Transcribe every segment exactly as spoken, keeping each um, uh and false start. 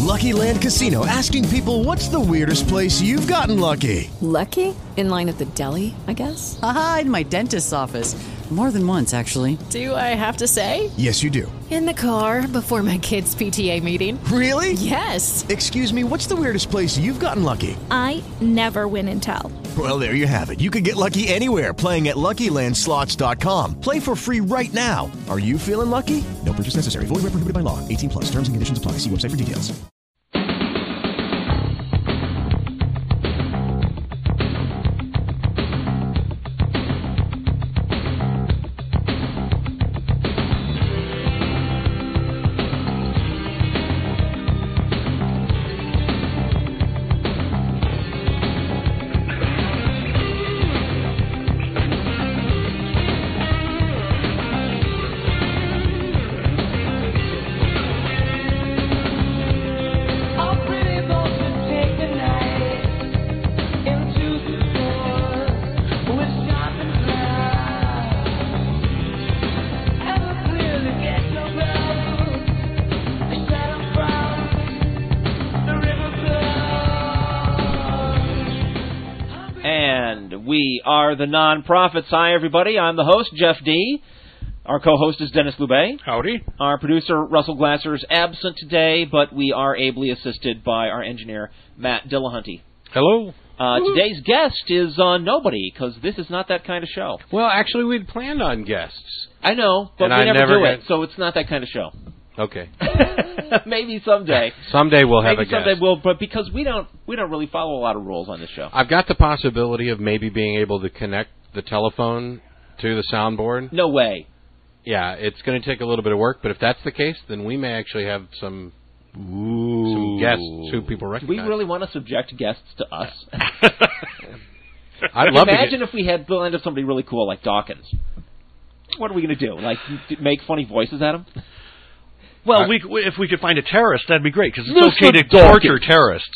Lucky Land Casino, asking people, what's the weirdest place you've gotten lucky? Lucky? In line at the deli, I guess? Aha, in my dentist's office. More than once, actually. Do I have to say? Yes, you do. In the car before my kids' P T A meeting. Really? Yes. Excuse me, what's the weirdest place you've gotten lucky? I never win and tell. Well, there you have it. You can get lucky anywhere, playing at Lucky Land Slots dot com. Play for free right now. Are you feeling lucky? No purchase necessary. Void where prohibited by law. eighteen plus. Terms and conditions apply. See website for details. We are the Non-Profits. Hi, everybody. I'm the host, Jeff D. Our co-host is Dennis Loubet. Howdy. Our producer, Russell Glasser, is absent today, but we are ably assisted by our engineer, Matt Dillahunty. Hello. Uh, today's guest is uh, nobody, because this is not that kind of show. Well, actually, we'd planned on guests. I know, but and we I never, never do got... it, so it's not that kind of show. Okay. Maybe someday. Someday we'll have maybe a guest. Maybe someday we'll, but because we don't, we don't really follow a lot of rules on this show. I've got the possibility of maybe being able to connect the telephone to the soundboard. No way. Yeah, it's going to take a little bit of work, but if that's the case, then we may actually have some Ooh. some guests who people recognize. Do we really want to subject guests to us? I'd love Imagine to if we had the end of somebody really cool like Dawkins. What are we going to do? Like, make funny voices at him? Well, I, we, if we could find a terrorist, that'd be great, because it's Mister okay to Dawkins. torture terrorists.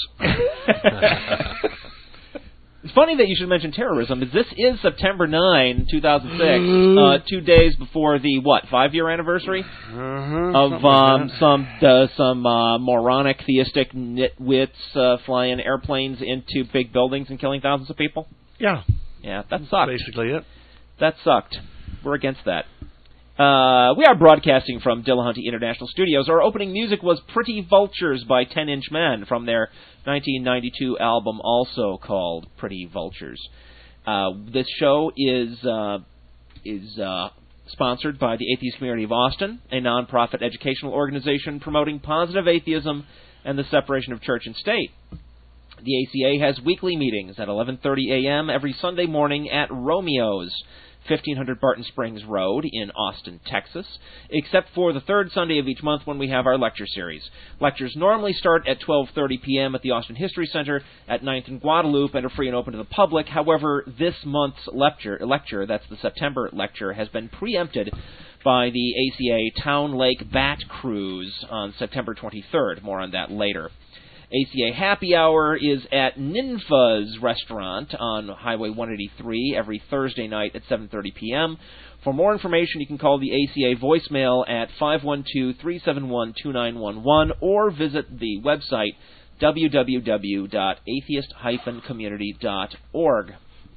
It's funny that you should mention terrorism. This is September ninth, two thousand six, uh, two days before the, what, five-year anniversary uh-huh, of um, like some uh, some uh, moronic, theistic nitwits uh, flying airplanes into big buildings and killing thousands of people? Yeah. Yeah, that sucked. Basically it. That sucked. We're against that. Uh, we are broadcasting from Dillahunty International Studios. Our opening music was Pretty Vultures by Ten Inch Men from their nineteen ninety-two album, also called Pretty Vultures. Uh, this show is uh, is uh, sponsored by the Atheist Community of Austin, a nonprofit educational organization promoting positive atheism and the separation of church and state. The A C A has weekly meetings at eleven thirty a.m. every Sunday morning at Romeo's, fifteen hundred Barton Springs Road in Austin, Texas, except for the third Sunday of each month when we have our lecture series. Lectures normally start at twelve thirty p.m. at the Austin History Center at ninth and Guadalupe and are free and open to the public. However, this month's lecture, lecture, that's the September lecture, has been preempted by the A C A Town Lake Bat Cruise on September twenty-third. More on that later. A C A Happy Hour is at Ninfa's Restaurant on Highway one eighty-three every Thursday night at seven thirty p.m. For more information, you can call the A C A voicemail at five one two, three seven one, two nine one one or visit the website w w w dot atheist dash community dot org.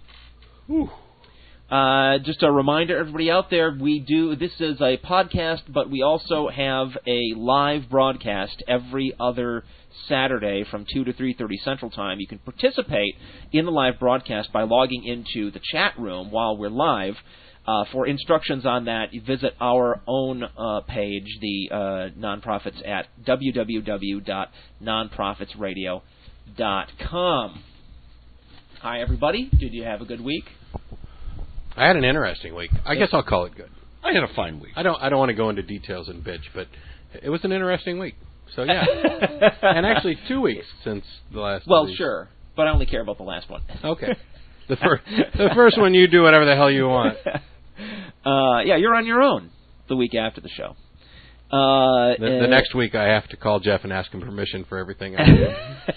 Uh, just a reminder, everybody out there, we do, this is a podcast, but we also have a live broadcast every other Saturday from two to three thirty Central Time. You can participate in the live broadcast by logging into the chat room while we're live. Uh, for instructions on that, you visit our own uh, page, the uh, Nonprofits, at w w w dot nonprofits radio dot com. Hi, everybody. Did you have a good week? I had an interesting week. I guess I'll call it good. I had a fine week. I don't I don't want to go into details and bitch, but it was an interesting week. So, yeah. And actually, two weeks since the last Well, release. sure. But I only care about the last one. Okay. The, fir- the first one, you do whatever the hell you want. Uh, yeah, you're on your own the week after the show. Uh, the, the uh, next week, I have to call Jeff and ask him permission for everything I do.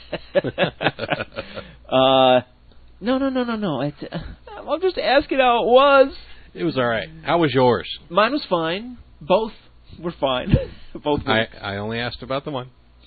uh, no, no, no, no, no. It's, uh, I'm just asking how it was. It was all right. How was yours? Mine was fine. Both were fine. Both. I, I only asked about the one.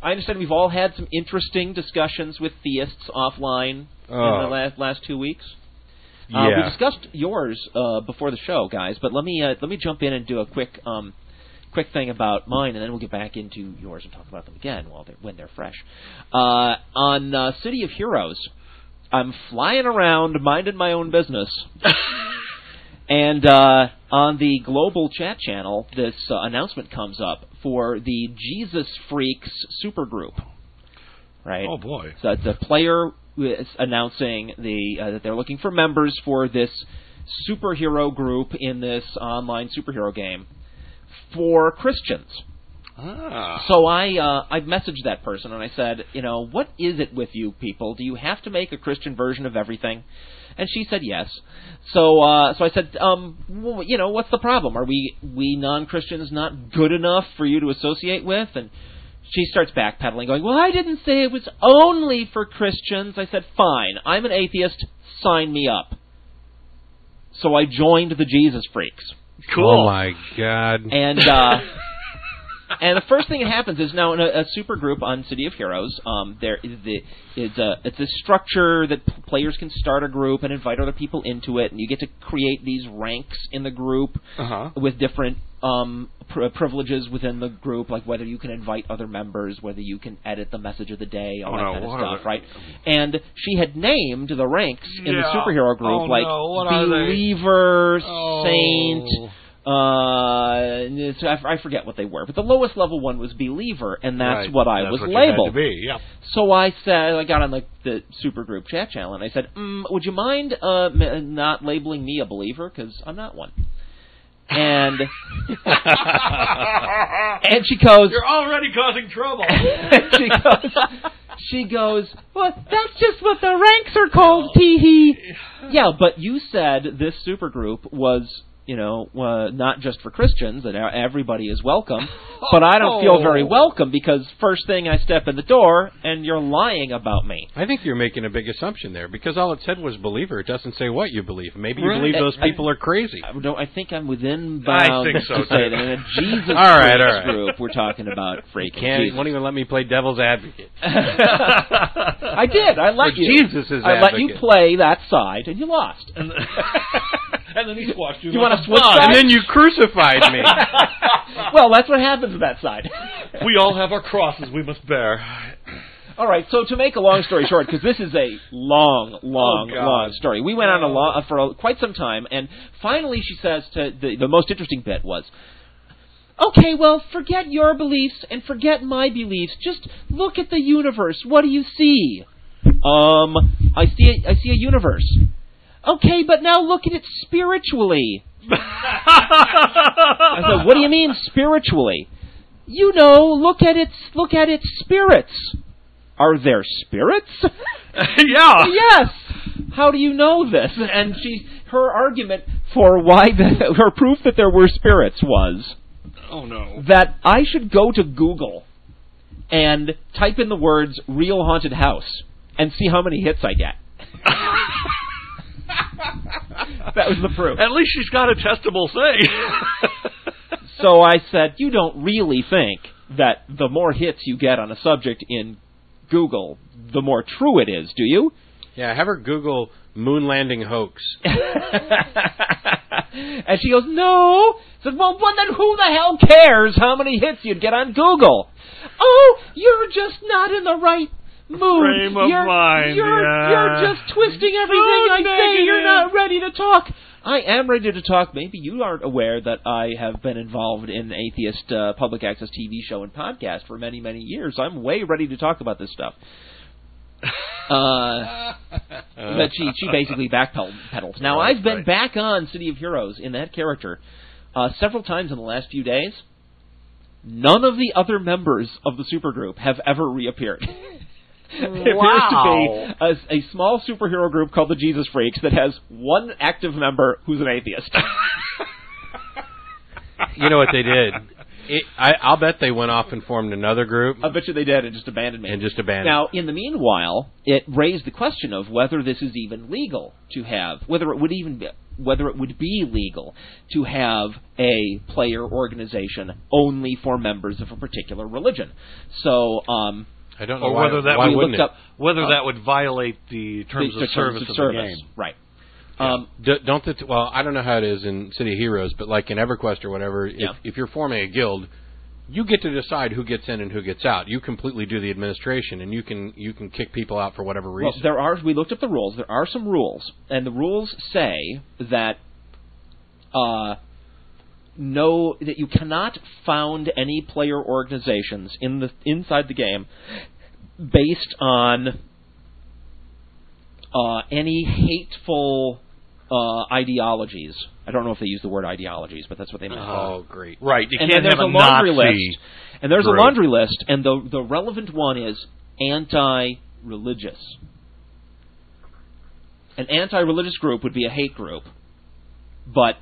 I understand we've all had some interesting discussions with theists offline Oh. in the last last two weeks. Uh, Yeah. We discussed yours uh, before the show, guys, but let me uh, let me jump in and do a quick um, quick thing about mine, and then we'll get back into yours and talk about them again while they're when they're fresh. Uh, on uh, City of Heroes, I'm flying around minding my own business. And uh, on the global chat channel, this uh, announcement comes up for the Jesus Freaks supergroup. Right? Oh, boy. So it's a player is announcing the uh, that they're looking for members for this superhero group in this online superhero game for Christians. Ah. So I uh, I messaged that person and I said, you know, what is it with you people? Do you have to make a Christian version of everything? And she said yes. So uh, so I said, um, well, you know, what's the problem? Are we we non-Christians not good enough for you to associate with? And she starts backpedaling, going, well, I didn't say it was only for Christians. I said, fine, I'm an atheist. Sign me up. So I joined the Jesus Freaks. Cool. Oh my God. And uh, and the first thing that happens is now in a, a super group on City of Heroes, um, there is the it's a it's a structure that p- players can start a group and invite other people into it, and you get to create these ranks in the group Uh-huh. with different um, pr- privileges within the group, like whether you can invite other members, whether you can edit the message of the day, all Oh, that no, kind of what are stuff, the- right? And she had named the ranks in the Yeah. superhero group Oh, like no, what are they? Believer, Oh. Saint. Uh, it's, I, I forget what they were, but the lowest level one was Believer, and that's Right. what I That's was what you had labeled. to be, yeah. So I said, I got on the, the supergroup chat channel, and I said, mm, would you mind uh, m- not labeling me a believer, because I'm not one. And and she goes, You're already causing trouble. she goes, she goes, well, that's just what the ranks are called, tee hee. Yeah, but you said this supergroup was, you know, uh, not just for Christians, that everybody is welcome. But I don't feel very welcome because first thing I step in the door and you're lying about me. I think you're making a big assumption there because all it said was believer. It doesn't say what you believe. Maybe you Right. believe those I- people are crazy. I don't. I think I'm within I bounds think so, to say too. that in a Jesus All right, Freaks all right. group we're talking about freaking Can't Jesus. won't even let me play devil's advocate. I did. I let For you. Jesus' I let you advocate. play that side, and you lost. and, and then he squashed you. You like want a to switch bug. sides? And then you crucified me. Well, that's what happens with that side. We all have our crosses we must bear. All right, so to make a long story short, because this is a long, long, Oh, God. long story, we went on a long, for a, quite some time, and finally she says to the, the most interesting bit was, okay, well, forget your beliefs and forget my beliefs. Just look at the universe. What do you see? Um, I see a, I see a universe. Okay, but now look at it spiritually. I said, what do you mean spiritually? You know, look at its look at its spirits. Are there spirits? Yeah. Yes. How do you know this? And she, her argument for why the, her proof that there were spirits was Oh no. that I should go to Google and type in the words "real haunted house" and see how many hits I get. That was the proof. At least she's got a testable thing. So I said, you don't really think that the more hits you get on a subject in Google, the more true it is, do you? Yeah, have her Google moon landing hoax. And she goes, no. I said, well, well, then who the hell cares how many hits you'd get on Google? Oh, you're just not in the right mood. Frame of you're, mind, You're, yeah. you're just twisting everything So I say. You're negative. not ready to talk. I am ready to talk. Maybe you aren't aware that I have been involved in atheist uh, public access T V show and podcast for many, many years. I'm way ready to talk about this stuff. Uh, but she she basically backpedals. Now, Right, I've been right. back on City of Heroes in that character uh, several times in the last few days. None of the other members of the supergroup have ever reappeared. There appears to be a, a small superhero group called the Jesus Freaks that has one active member who's an atheist. You know what they did? It, I, I'll bet they went off and formed another group I bet you they did and just abandoned me. and just abandoned. Now, in the meanwhile, it raised the question of whether this is even legal to have, whether it would even be, whether it would be legal to have a player organization only for members of a particular religion. So, um, I don't know or why, whether that why would wouldn't looked it? up whether uh, that would violate the terms the, of the service terms of, of service, the game. right? Um, D- don't the t- well, I don't know how it is in City of Heroes, but like in EverQuest or whatever, Yeah. if, if you're forming a guild, you get to decide who gets in and who gets out. You completely do the administration, and you can you can kick people out for whatever reason. Well, there are. We looked up the rules. There are some rules, and the rules say that uh, no, that you cannot found any player organizations in the inside the game based on uh, any hateful uh, ideologies. I don't know if they use the word ideologies, but that's what they mean. Oh, great! Right, you and can't then there's have a a laundry Nazi list, and there's group. a laundry list, and the the relevant one is anti-religious. An anti-religious group would be a hate group, but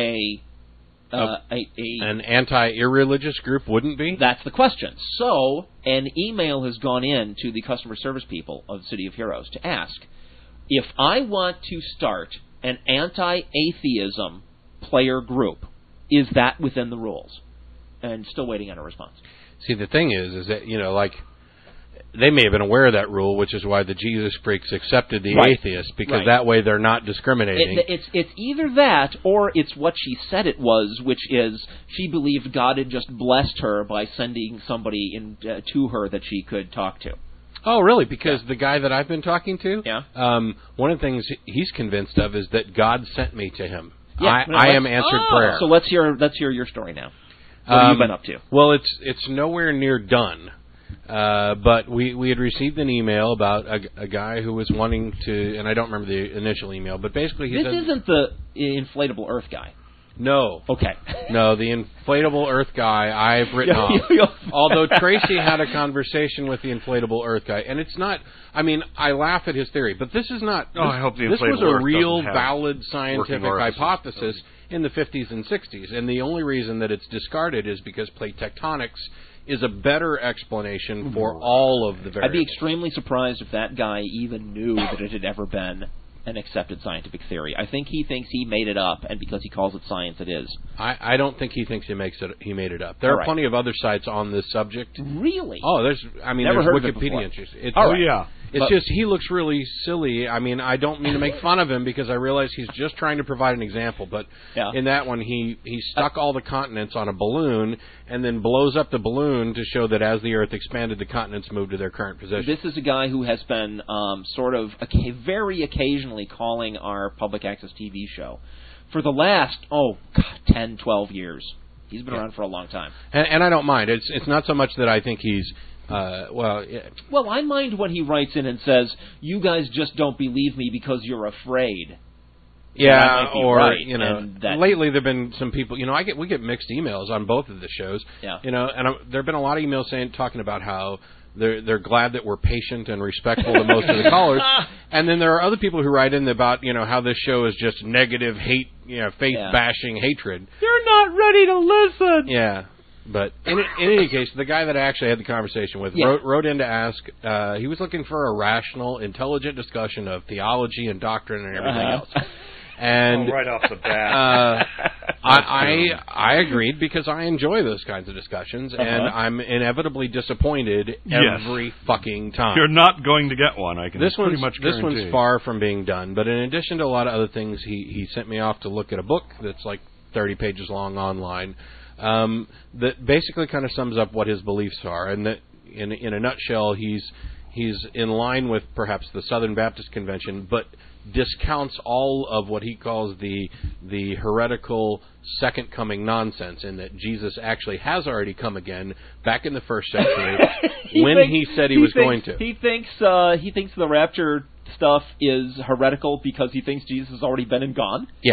a uh, a, a An anti-irreligious group wouldn't be? that's the question. So an email has gone in to the customer service people of City of Heroes to ask, if I want to start an anti-atheism player group, is that within the rules? And still waiting on a response. See, the thing is, is that, you know, like, they may have been aware of that rule, which is why the Jesus freaks accepted the Right. atheists, because Right. that way they're not discriminating. It, it's it's either that or it's what she said it was, which is she believed God had just blessed her by sending somebody in uh, to her that she could talk to. Oh, really? Because the guy that I've been talking to, Yeah. um, one of the things he's convinced of is that God sent me to him. Yeah, I, no, I let's- am answered oh, prayer. So let's hear let's hear your story now. What have you Um, been up to? Well, it's it's nowhere near done. Uh, but we, we had received an email about a, a guy who was wanting to, and I don't remember the initial email, but basically he This said, isn't the inflatable Earth guy. no, Okay. no, the inflatable Earth guy I've written Yeah, off. yeah. Although Tracy had a conversation with the inflatable Earth guy, and it's not. I mean, I laugh at his theory, but this is not. Oh, this, I hope the this was inflatable a Earth real, doesn't have valid scientific working orifices. hypothesis in the fifties and sixties, and the only reason that it's discarded is because plate tectonics is a better explanation for all of the variables. I'd be extremely surprised if that guy even knew that it had ever been an accepted scientific theory. I think he thinks he made it up, and because he calls it science, it is. I, I don't think he thinks he makes it. He made it up. There All are right. plenty of other sites on this subject. Really? Oh, there's. I mean, Never there's heard of it Wikipedia before. entries. It's, All Oh, right. yeah. It's But- just he looks really silly. I mean, I don't mean to make fun of him because I realize he's just trying to provide an example. But Yeah. in that one, he he stuck all the continents on a balloon and then blows up the balloon to show that as the Earth expanded, the continents moved to their current position. This is a guy who has been um, sort of oca- very occasionally calling our public access T V show for the last, oh, God, ten, twelve years. He's been Yeah. around for a long time. and, and I don't mind. It's it's not so much that I think he's. Uh, well, yeah, Well, I mind when he writes in and says, you guys just don't believe me because you're afraid. Yeah, that might be or right, you know, and that- lately there've been some people. You know, I get we get mixed emails on both of the shows. Yeah. You know, and I, there've been a lot of emails saying talking about how they're they're glad that we're patient and respectful to most of the callers, and then there are other people who write in about you know how this show is just negative hate, you know, faith Yeah. bashing hatred. You're not ready to listen. Yeah. But in, in any case, the guy that I actually had the conversation with Yeah. wrote, wrote in to ask. Uh, he was looking for a rational, intelligent discussion of theology and doctrine and everything Uh-huh. else. And Oh, right off the bat. uh, I, I I agreed because I enjoy those kinds of discussions, and Uh-huh. I'm inevitably disappointed Yes. every fucking time. You're not going to get one. I can This pretty one's much this guarantee. one's far from being done. But in addition to a lot of other things, he he sent me off to look at a book that's like thirty pages long online. Um, that basically kind of sums up what his beliefs are, and that in in a nutshell, he's he's in line with perhaps the Southern Baptist Convention, but discounts all of what he calls the the heretical second coming nonsense, in that Jesus actually has already come again back in the first century when thinks- he said he, was thinks, going to. He thinks uh, he thinks the rapture stuff is heretical because he thinks Jesus has already been and gone. Yeah.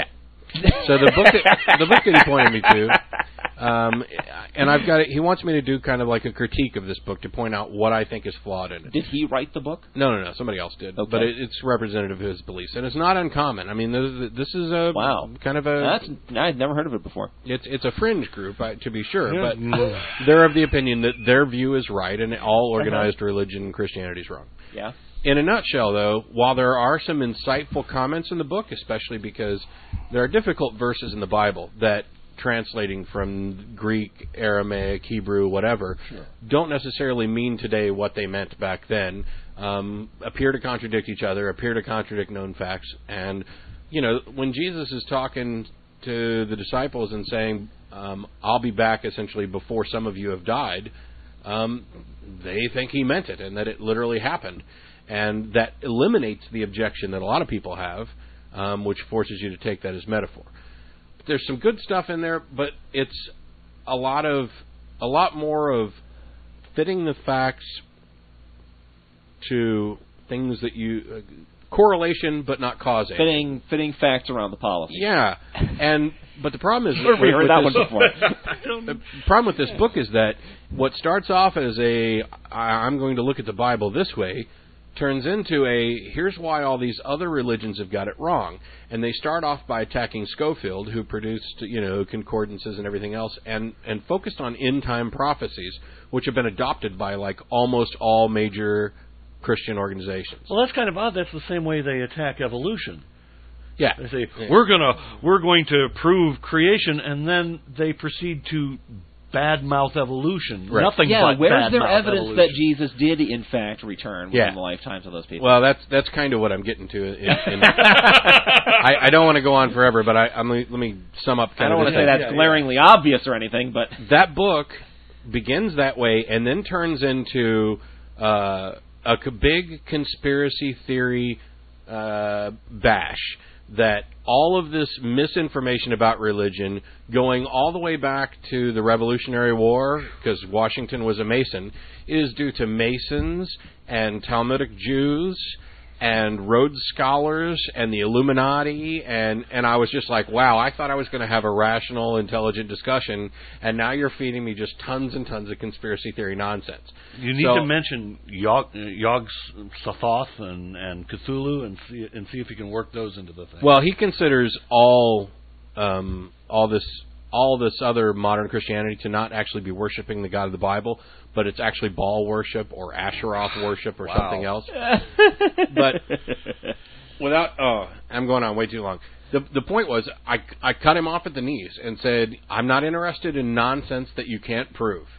So the book that, the book that he pointed me to, um, and I've got it, he wants me to do kind of like a critique of this book to point out what I think is flawed in it. Did he write the book? No, no, no, somebody else did, Okay. but it, it's representative of his beliefs, and it's not uncommon. I mean, this, this is a Wow. kind of a That's I'd never heard of it before. it's it's a fringe group, uh, to be sure, Yeah. but they're of the opinion that their view is right and all organized religion and Christianity is wrong. Yeah. in a nutshell, though, while there are some insightful comments in the book, especially because there are difficult verses in the Bible that, translating from Greek, Aramaic, Hebrew, whatever, sure. don't necessarily mean today what they meant back then, um, appear to contradict each other, appear to contradict known facts. And, you know, when Jesus is talking to the disciples and saying, um, I'll be back essentially before some of you have died, um, they think he meant it and that it literally happened. And that eliminates the objection that a lot of people have, um, which forces you to take that as metaphor. There's some good stuff in there, but it's a lot of a lot more of fitting the facts to things that you uh, correlation, but not causation. Fitting fitting facts around the policy. Yeah, and but the problem is we heard that one before. The problem with this book is that what starts off as a I'm going to look at the Bible this way turns into a, here's why all these other religions have got it wrong. And they start off by attacking Schofield, who produced, you know, concordances and everything else, and, and focused on end-time prophecies, which have been adopted by, like, almost all major Christian organizations. Well, that's kind of odd. That's the same way they attack evolution. Yeah. They say, yeah. we're gonna we're going to prove creation, and then they proceed to badmouth evolution. Right. Nothing yeah, but where's there badmouth evidence evolution. that Jesus did, in fact, return within Yeah. the lifetimes of those people? Well, that's that's kind of what I'm getting to. In, in, I, I don't want to go on forever, but I, I'm, let me sum up. Kind I don't of want to this say thing. that's yeah, glaringly yeah. obvious or anything, but that book begins that way and then turns into uh, a c- big conspiracy theory uh, bash. That all of this misinformation about religion, going all the way back to the Revolutionary War, because Washington was a Mason, is due to Masons and Talmudic Jews and Rhodes Scholars and the Illuminati, and, and I was just like, wow, I thought I was going to have a rational, intelligent discussion, and now you're feeding me just tons and tons of conspiracy theory nonsense. You need so, to mention Yog, Yog Sothoth and, and Cthulhu and see, and see if you can work those into the thing. Well, he considers all um, all this all this other modern Christianity to not actually be worshiping the God of the Bible, but it's actually Baal worship or Asheroth worship or wow. something else. But without, oh, I'm going on way too long. The the point was, I, I cut him off at the knees and said, I'm not interested in nonsense that you can't prove.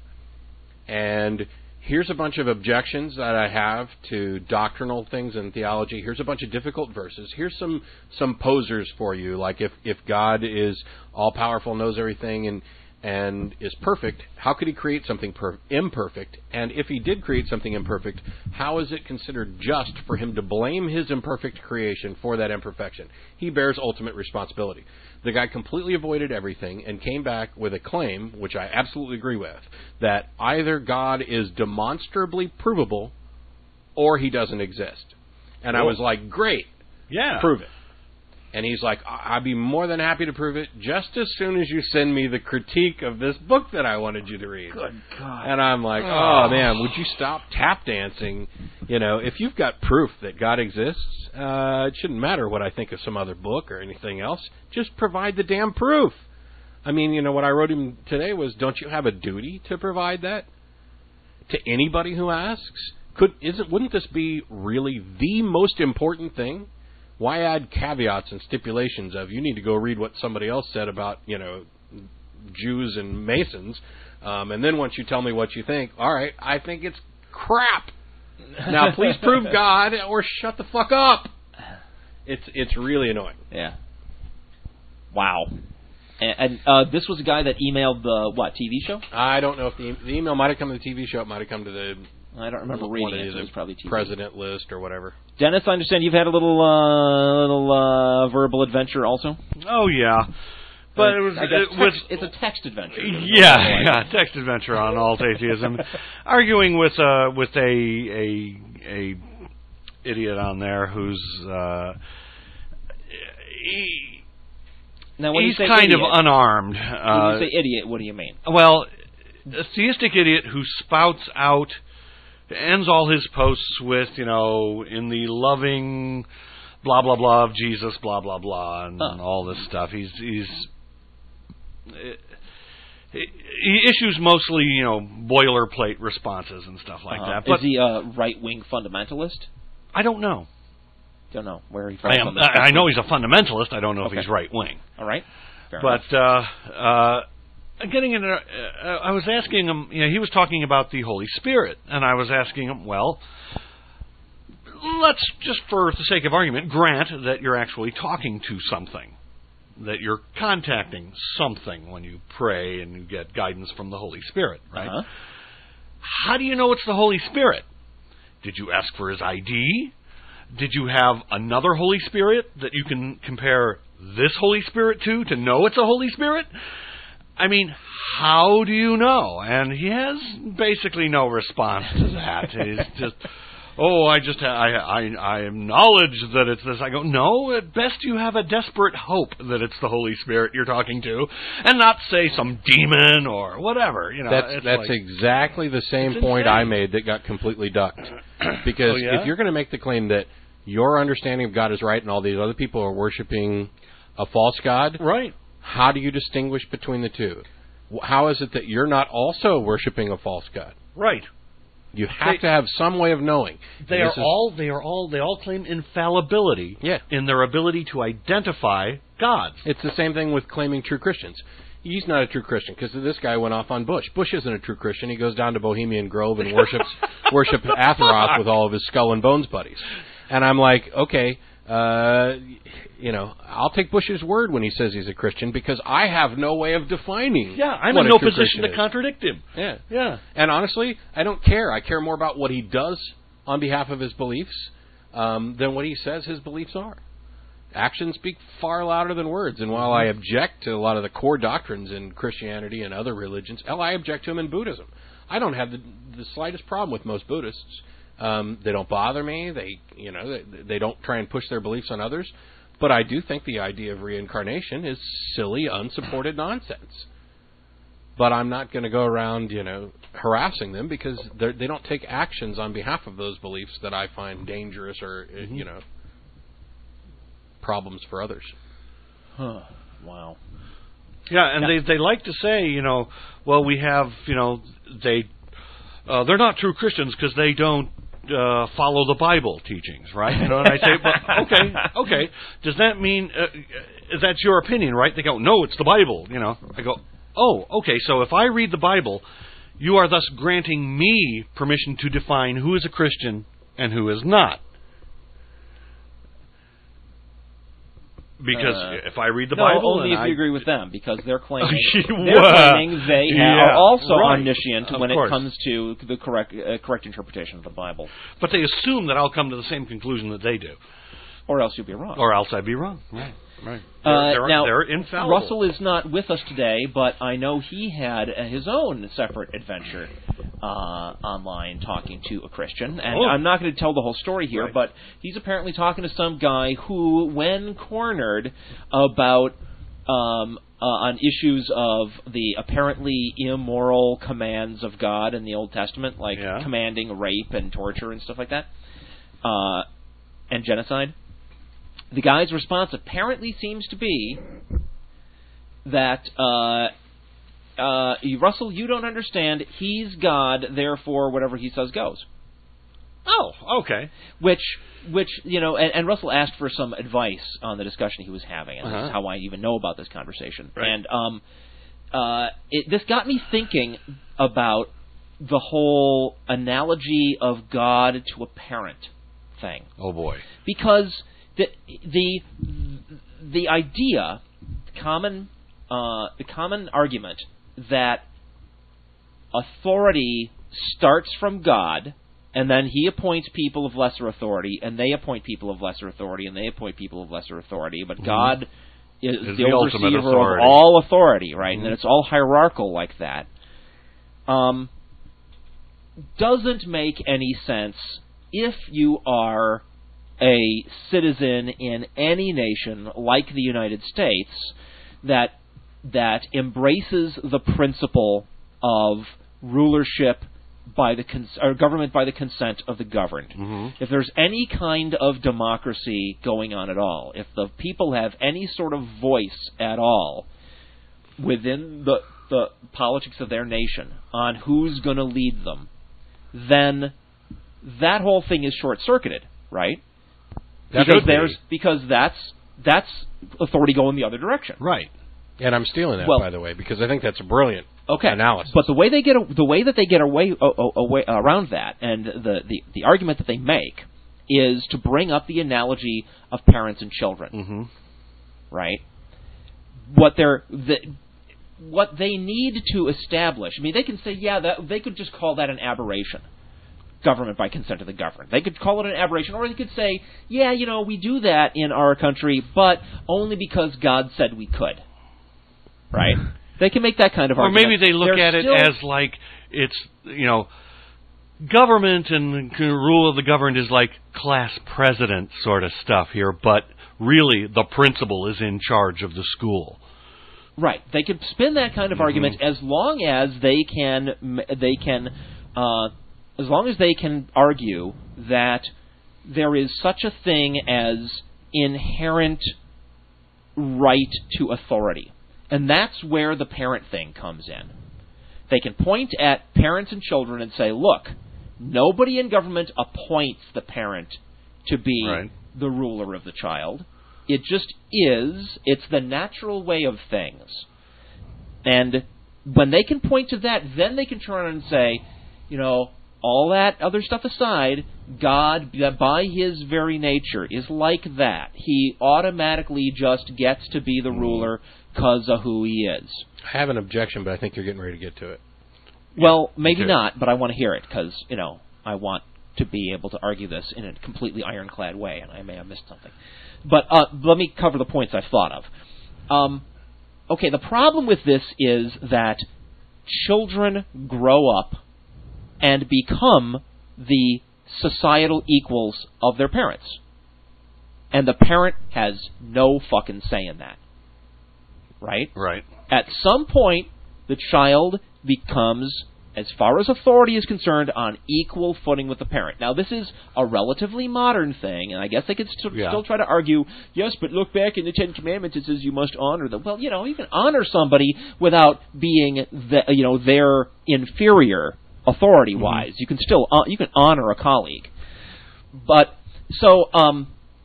And here's a bunch of objections that I have to doctrinal things in theology. Here's a bunch of difficult verses. Here's some some posers for you, like if, if God is all-powerful, knows everything, and and is perfect, how could he create something per- imperfect? And if he did create something imperfect, how is it considered just for him to blame his imperfect creation for that imperfection? He bears ultimate responsibility. The guy completely avoided everything and came back with a claim, which I absolutely agree with, that either God is demonstrably provable or he doesn't exist. And cool. I was like, great, yeah, prove it. And he's like, I'd be more than happy to prove it just as soon as you send me the critique of this book that I wanted you to read. Good God. And I'm like, oh, oh man, would you stop tap dancing? You know, if you've got proof that God exists, uh, it shouldn't matter what I think of some other book or anything else. Just provide the damn proof. I mean, you know, what I wrote him today was, don't you have a duty to provide that to anybody who asks? Could isn't wouldn't this be really the most important thing? Why add caveats and stipulations of you need to go read what somebody else said about, you know, Jews and Masons, um, and then once you tell me what you think, all right, I think it's crap. Now please prove God or shut the fuck up. It's it's really annoying. Yeah. Wow. And, and uh, this was a guy that emailed the what T V show? I don't know if the, the email might have come to the T V show. It might have come to the I don't remember reading it. So it was probably T V. President list or whatever. Dennis, I understand you've had a little uh, little uh, verbal adventure also. Oh yeah, but it was I guess it text, was it's a text adventure. Yeah, yeah, text adventure on alt atheism, arguing with uh with a a a idiot on there who's uh he, now when he's you say kind idiot, of unarmed. When uh, you say idiot, what do you mean? Well, a theistic idiot who spouts out. Ends all his posts with, you know, in the loving blah blah blah of Jesus, blah blah blah, and oh. all this stuff. He's he's he issues mostly, you know, boilerplate responses and stuff like uh-huh. that. But is he a right wing fundamentalist? I don't know. Don't know where he falls I, am, on this. I, I know he's a fundamentalist. I don't know Okay. if he's right-wing. All right. Fair But enough. uh, uh, getting into, uh, I was asking him. You know, he was talking about the Holy Spirit, and I was asking him, well, let's just, for the sake of argument, grant that you're actually talking to something, that you're contacting something when you pray and you get guidance from the Holy Spirit, right? Uh-huh. How do you know it's the Holy Spirit? Did you ask for his I D? Did you have another Holy Spirit that you can compare this Holy Spirit to to know it's a Holy Spirit? I mean, how do you know? And he has basically no response to that. He's just, oh, I just, I, I, I acknowledge that it's this. I go, no, at best you have a desperate hope that it's the Holy Spirit you're talking to, and not say some demon or whatever. You know, That's it's that's like, exactly the same it's point insane. I made that got completely ducked. Because Oh, yeah? if you're going to make the claim that your understanding of God is right and all these other people are worshiping a false god, right? how do you distinguish between the two? How is it that you're not also worshiping a false god? Right. You have They- to have some way of knowing. They And are this is- all they are all they all claim infallibility Yeah. in their ability to identify God. It's the same thing with claiming true Christians. He's not a true Christian because this guy went off on Bush. Bush isn't a true Christian. He goes down to Bohemian Grove and worships worships Atheroth with all of his skull and bones buddies. And I'm like, okay, uh, you know, I'll take Bush's word when he says he's a Christian because I have no way of defining. Yeah, I'm what in a no true position Christian to is. contradict him. Yeah. Yeah. And honestly, I don't care. I care more about what he does on behalf of his beliefs um, than what he says his beliefs are. Actions speak far louder than words. And while I object to a lot of the core doctrines in Christianity and other religions, hell, I object to them in Buddhism. I don't have the, the slightest problem with most Buddhists. Um, they don't bother me. They, you know, they, they don't try and push their beliefs on others. But I do think the idea of reincarnation is silly, unsupported nonsense. But I'm not going to go around, you know, harassing them because they're- they don't take actions on behalf of those beliefs that I find dangerous or, uh, you know, problems for others. Huh. Wow. Yeah, and they they like to say, you know, well, we have, you know, they uh, they're not true Christians because they don't uh, follow the Bible teachings, right? You know, and I say, well, okay, okay. Does that mean uh, that's your opinion, right? They go, no, it's the Bible. You know, I go, oh, okay. So if I read the Bible, you are thus granting me permission to define who is a Christian and who is not. Because Uh, if I read the no, Bible, only and if I, you agree with them, because they're claiming Well, they're claiming they yeah, are also right, omniscient of when course. it comes to the correct uh, correct interpretation of the Bible, but they assume that I'll come to the same conclusion that they do, or else you'll be wrong. or else I'd be wrong. Right, right. Uh, They're, they're, now, they're infallible. Russell is not with us today, but I know he had uh, his own separate adventure uh, online talking to a Christian. And Oh. I'm not going to tell the whole story here, Right. but he's apparently talking to some guy who, when cornered about um, uh, on issues of the apparently immoral commands of God in the Old Testament, like Yeah. commanding rape and torture and stuff like that, uh, and genocide, the guy's response apparently seems to be that, uh, uh, Russell, you don't understand. He's God, therefore whatever he says goes. Oh, okay. Which, which you know, and, and Russell asked for some advice on the discussion he was having, and this Uh-huh. is how I even know about this conversation. Right. And um, uh, it, this got me thinking about the whole analogy of God to a parent thing. Oh boy. Because the the the idea, the common uh, the common argument that authority starts from God, and then He appoints people of lesser authority, and they appoint people of lesser authority, and they appoint people of lesser authority, but God is, Is the, the ultimate overseer of authority. all authority, right? Mhm. And it's all hierarchical like that. Um, doesn't make any sense if you are a citizen in any nation like the United States that that embraces the principle of rulership by the cons- or government by the consent of the governed. Mhm. If there's any kind of democracy going on at all, if the people have any sort of voice at all within the the politics of their nation on who's going to lead them, then that whole thing is short-circuited. right? That because should be. there's because that's that's authority going the other direction. Right. And I'm stealing that, Well- by the way, because I think that's a brilliant Okay, analysis. but the way they get a, the way that they get away, uh, away around that, and the, the the argument that they make is to bring up the analogy of parents and children, Mm-hmm. right? What they're the, what they need to establish. I mean, they can say, yeah, that they could just call that an aberration. Government by consent of the governed. They could call it an aberration, or they could say, yeah, you know, we do that in our country, but only because God said we could, right? They can make that kind of Or argument. maybe they look They're at it still- as like it's, you know, government and the rule of the governed is like class president sort of stuff here, but really the principal is in charge of the school. Right. They could spin that kind of Mhm. argument as long as they can they can uh, as long as they can argue that there is such a thing as inherent right to authority. And that's where the parent thing comes in. They can point at parents and children and say, look, nobody in government appoints the parent to be Right. the ruler of the child. It just is. It's the natural way of things. And when they can point to that, then they can turn and say, you know, all that other stuff aside, God, by His very nature, is like that. He automatically just gets to be the ruler because of who He is. I have an objection, but I think you're getting ready to get to it. Well, maybe Okay. not, but I want to hear it because, you know, I want to be able to argue this in a completely ironclad way, and I may have missed something. But uh, let me cover the points I've thought of. Um, okay, the problem with this is that children grow up and become the societal equals of their parents. And the parent has no fucking say in that. Right? Right. At some point, the child becomes, as far as authority is concerned, on equal footing with the parent. Now, this is a relatively modern thing, and I guess they could st- Yeah. still try to argue, yes, but look back in the Ten Commandments, it says you must honor them. Well, you know, you can honor somebody without being, the, you know, their inferior authority-wise. You can still, uh, you can honor a colleague. But, so, um...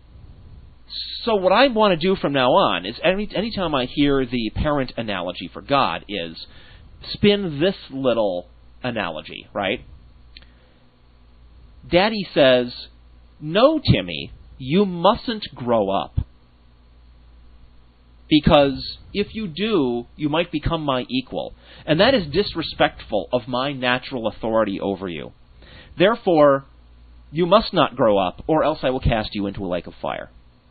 So what I want to do from now on is any anytime I hear the parent analogy for God is spin this little analogy, right? Daddy says, no, Timmy, you mustn't grow up. Because if you do, you might become my equal. And that is disrespectful of my natural authority over you. Therefore, you must not grow up, or else I will cast you into a lake of fire.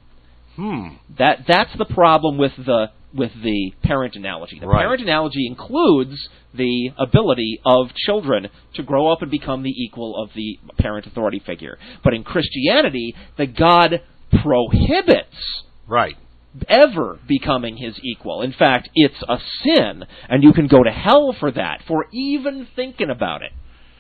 Hmm. That that's the problem with the with the parent analogy. The Right. parent analogy includes the ability of children to grow up and become the equal of the parent authority figure. But in Christianity, the God prohibits Right. ever becoming his equal. In fact, it's a sin, and you can go to hell for that, for even thinking about it.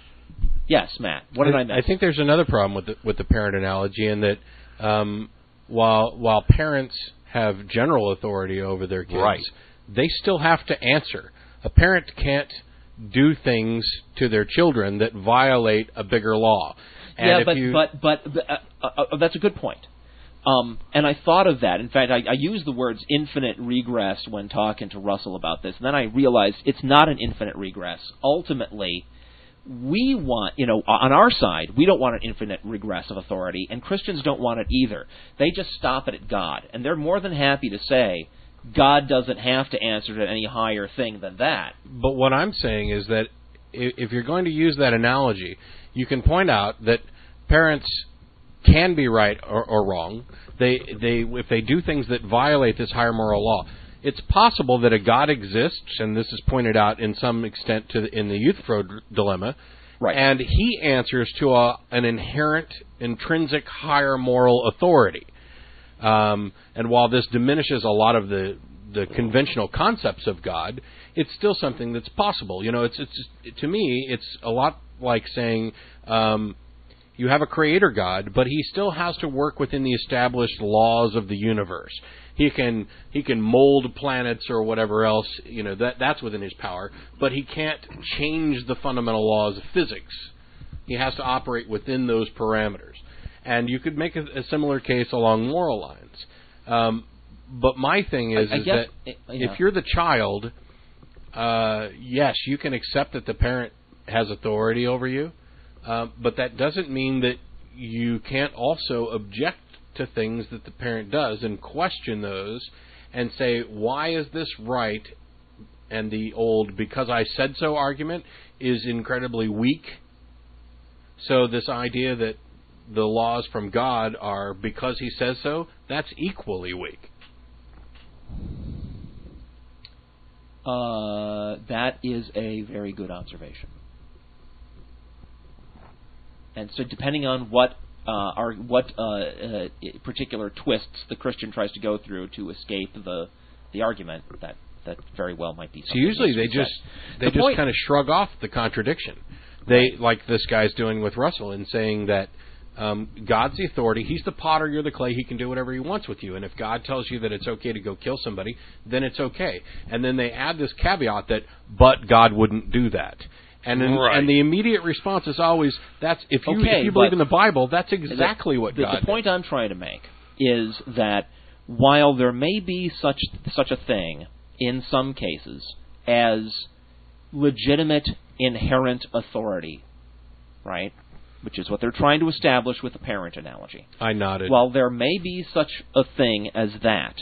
Yes, Matt. What did I, miss? I think there's another problem with the, with the parent analogy in that um, while while parents have general authority over their kids, Right. they still have to answer. A parent can't do things to their children that violate a bigger law. And yeah, if but, you, but but but uh, uh, uh, that's a good point. Um, and I thought of that. In fact, I, I used the words infinite regress when talking to Russell about this, and then I realized it's not an infinite regress. Ultimately, we want, you know, on our side, we don't want an infinite regress of authority, and Christians don't want it either. They just stop it at God, and they're more than happy to say God doesn't have to answer to any higher thing than that. But what I'm saying is that if, if you're going to use that analogy, you can point out that parents can be right or, or wrong. They they if they do things that violate this higher moral law. It's possible that a God exists, and this is pointed out in some extent to the, in the Euthyphro dilemma, Right. and he answers to a, an inherent, intrinsic higher moral authority. Um, and while this diminishes a lot of the the conventional concepts of God, it's still something that's possible. You know, it's it's to me, it's a lot like saying um, you have a creator God, but he still has to work within the established laws of the universe. He can he can mold planets or whatever else, you know, that that's within his power, but he can't change the fundamental laws of physics. He has to operate within those parameters. And you could make a, a similar case along moral lines. Um, but my thing is, I, I is guess, that you know. if you're the child, uh, yes, you can accept that the parent has authority over you, uh, but that doesn't mean that you can't also object to things that the parent does and question those and say, why is this right? And the old because I said so argument is incredibly weak. So this idea that the laws from God are because he says so, that's equally weak. Uh, that is a very good observation. And so depending on what uh, are what uh, uh, particular twists the Christian tries to go through to escape the the argument, that that very well might be So something. usually they just they The just point- kind of shrug off the contradiction. They like this guy's doing with Russell in saying that um, God's the authority. He's the potter. You're the clay. He can do whatever he wants with you. And if God tells you that it's okay to go kill somebody, then it's okay. And then they add this caveat that, but God wouldn't do that. And then, Right. and the immediate response is always, that's if you Okay, if you believe but in the Bible, that's exactly what the, God The point I'm trying to make is that while there may be such such a thing in some cases as legitimate inherent authority, right, which is what they're trying to establish with the parent analogy. I nodded. While there may be such a thing as that,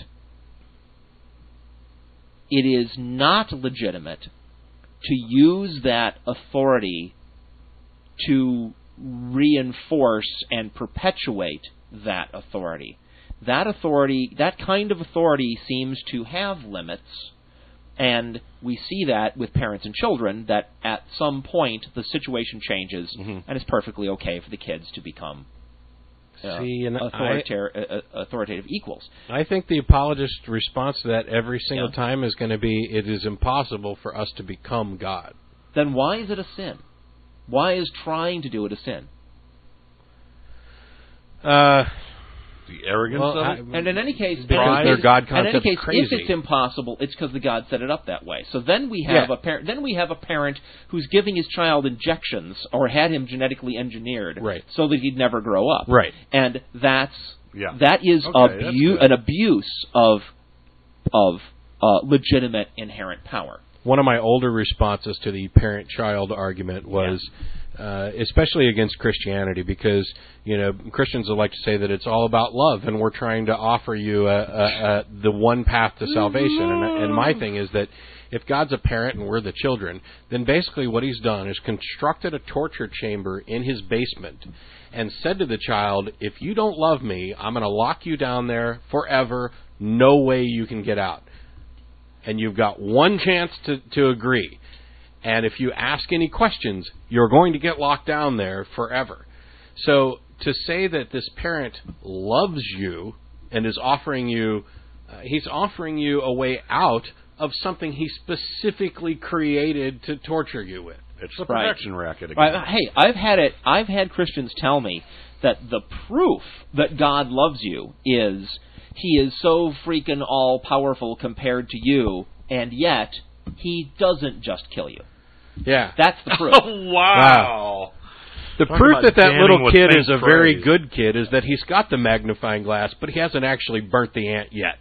it is not legitimate to use that authority to reinforce and perpetuate that authority. That authority, that kind of authority seems to have limits, and we see that with parents and children, that at some point the situation changes, Mm-hmm. and it's perfectly okay for the kids to become uh, See, and authoritar- uh, uh, authoritative equals. I think the apologist's response to that every single Yeah. time is going to be, it is impossible for us to become God. Then why is it a sin? Why is trying to do it a sin? Uh, The arrogance well, of I, it? And in any case, Because in their any God case- in any concept's case, crazy. if it's impossible, it's because the God set it up that way. So then we have Yeah. a parent. Then we have a parent who's giving his child injections or had him genetically engineered, Right. so that he'd never grow up. Right. And that's Yeah. that is Okay, that's abu- good. an abuse of of uh, legitimate inherent power. one of my older responses to the parent-child argument was, uh, especially against Christianity, because you know Christians would like to say that it's all about love, and we're trying to offer you a, a, a, the one path to salvation. And, and my thing is that if God's a parent and we're the children, then basically what He's done is constructed a torture chamber in His basement and said to the child, "If you don't love me, I'm going to lock you down there forever. No way you can get out." And you've got one chance to, to agree. And if you ask any questions, you're going to get locked down there forever. So to say that this parent loves you and is offering you, uh, he's offering you a way out of something he specifically created to torture you with. It's the Right. protection racket again. Right. Hey, I've had it. I've had Christians tell me that the proof that God loves you is He is so freaking all-powerful compared to you, and yet He doesn't just kill you. Yeah. That's the proof. Oh, wow. The Talk proof about that that damning little with kid faint is a very praise. good kid is that he's got the magnifying glass, but he hasn't actually burnt the ant yet.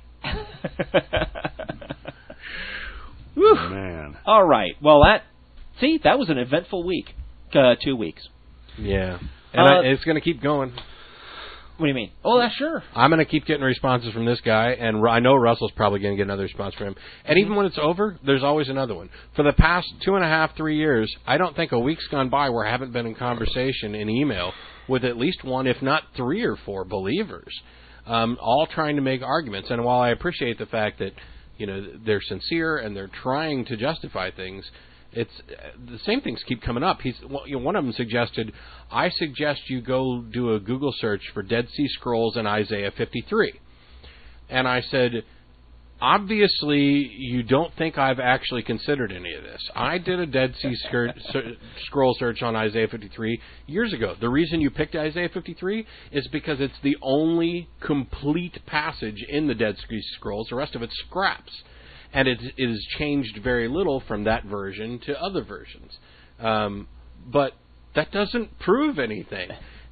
Whew. Man. All right. Well, that see, that was an eventful week. Uh, two weeks. Yeah. And Uh, I, it's going to keep going. What do you mean? Oh, that's sure. I'm going to keep getting responses from this guy, and I know Russell's probably going to get another response from him. And even when it's over, there's always another one. For the past two and a half, three years, I don't think a week's gone by where I haven't been in conversation in email with at least one, if not three or four believers, um, all trying to make arguments. And while I appreciate the fact that you know they're sincere and they're trying to justify things, it's uh, the same things keep coming up. He's well, you know, one of them suggested, I suggest you go do a Google search for Dead Sea Scrolls and Isaiah fifty-three. And I said, obviously you don't think I've actually considered any of this. I did a Dead Sea Scr- ser- Scroll search on Isaiah fifty-three years ago. The reason you picked Isaiah fifty-three is because it's the only complete passage in the Dead Sea Scrolls. The rest of it's scraps. And it, it has changed very little from that version to other versions. Um, but that doesn't prove anything.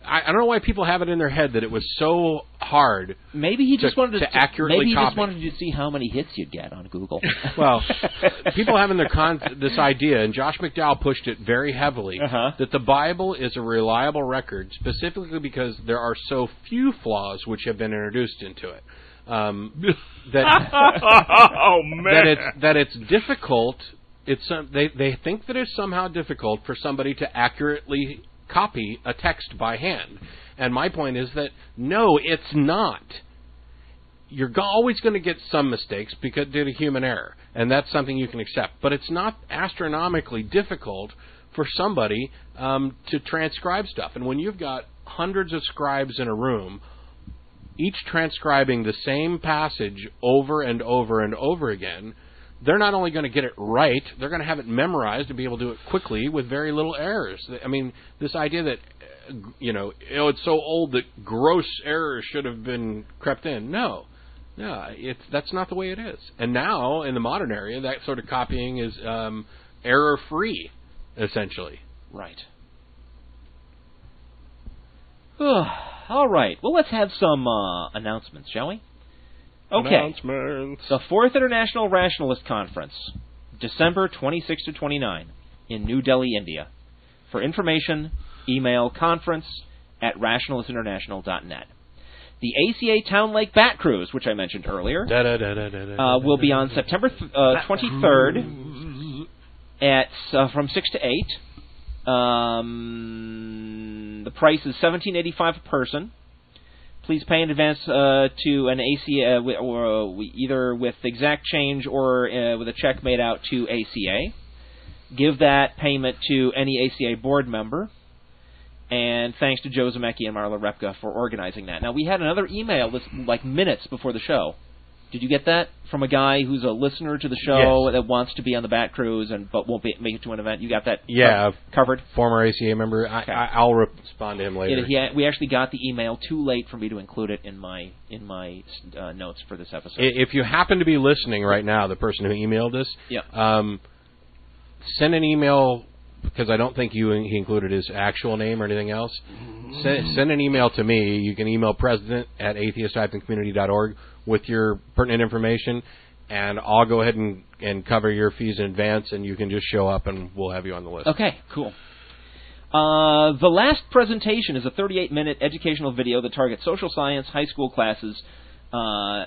I, I don't know why people have it in their head that it was so hard. Maybe he just to, wanted to, to accurately Maybe he copy. just wanted to see how many hits you'd get on Google. Well, people having their con- this idea, and Josh McDowell pushed it very heavily, uh-huh. that the Bible is a reliable record, specifically because there are so few flaws which have been introduced into it. Um, that oh man, that it's that it's difficult. It's um, they they think that it's somehow difficult for somebody to accurately copy a text by hand. And my point is that no, it's not. You're go- always going to get some mistakes because due to human error, and that's something you can accept. But it's not astronomically difficult for somebody um, to transcribe stuff. And when you've got hundreds of scribes in a room, each transcribing the same passage over and over and over again, they're not only going to get it right, they're going to have it memorized and be able to do it quickly with very little errors. I mean, this idea that, you know, oh, it's so old that gross errors should have been crept in. No. No, it's, that's not the way it is. And now, in the modern area, that sort of copying is um, error-free, essentially. Right. All right. Well, let's have some uh, announcements, shall we? Okay. Announcements. The Fourth International Rationalist Conference, December twenty-sixth to twenty-ninth, in New Delhi, India. For information, email conference at rationalist international dot net. The A C A Town Lake Bat Cruise, which I mentioned earlier, uh, will be on September th- uh, twenty-third at uh, from six to eight. Um, the price is seventeen eighty-five a person. Please pay in advance uh, to an A C A, uh, or uh, either with exact change or uh, with a check made out to A C A. Give that payment to any A C A board member. And thanks to Joe Zemecki and Marla Repka for organizing that. Now, we had another email this, like minutes before the show. Did you get that from a guy who's a listener to the show yes. that wants to be on the Bat Cruise and but won't be, make it to an event? You got that yeah, co- covered? Former A C A member. I, okay. I, I'll respond to him later. It, he, we actually got the email too late for me to include it in my in my uh, notes for this episode. If you happen to be listening right now, the person who emailed us, yeah. um, send an email, because I don't think you he included his actual name or anything else. Send, send an email to me. You can email president at atheist dash community dot org with your pertinent information, and I'll go ahead and, and cover your fees in advance, and you can just show up, and we'll have you on the list. Okay, cool. Uh, the last presentation is a thirty-eight minute educational video that targets social science high school classes uh,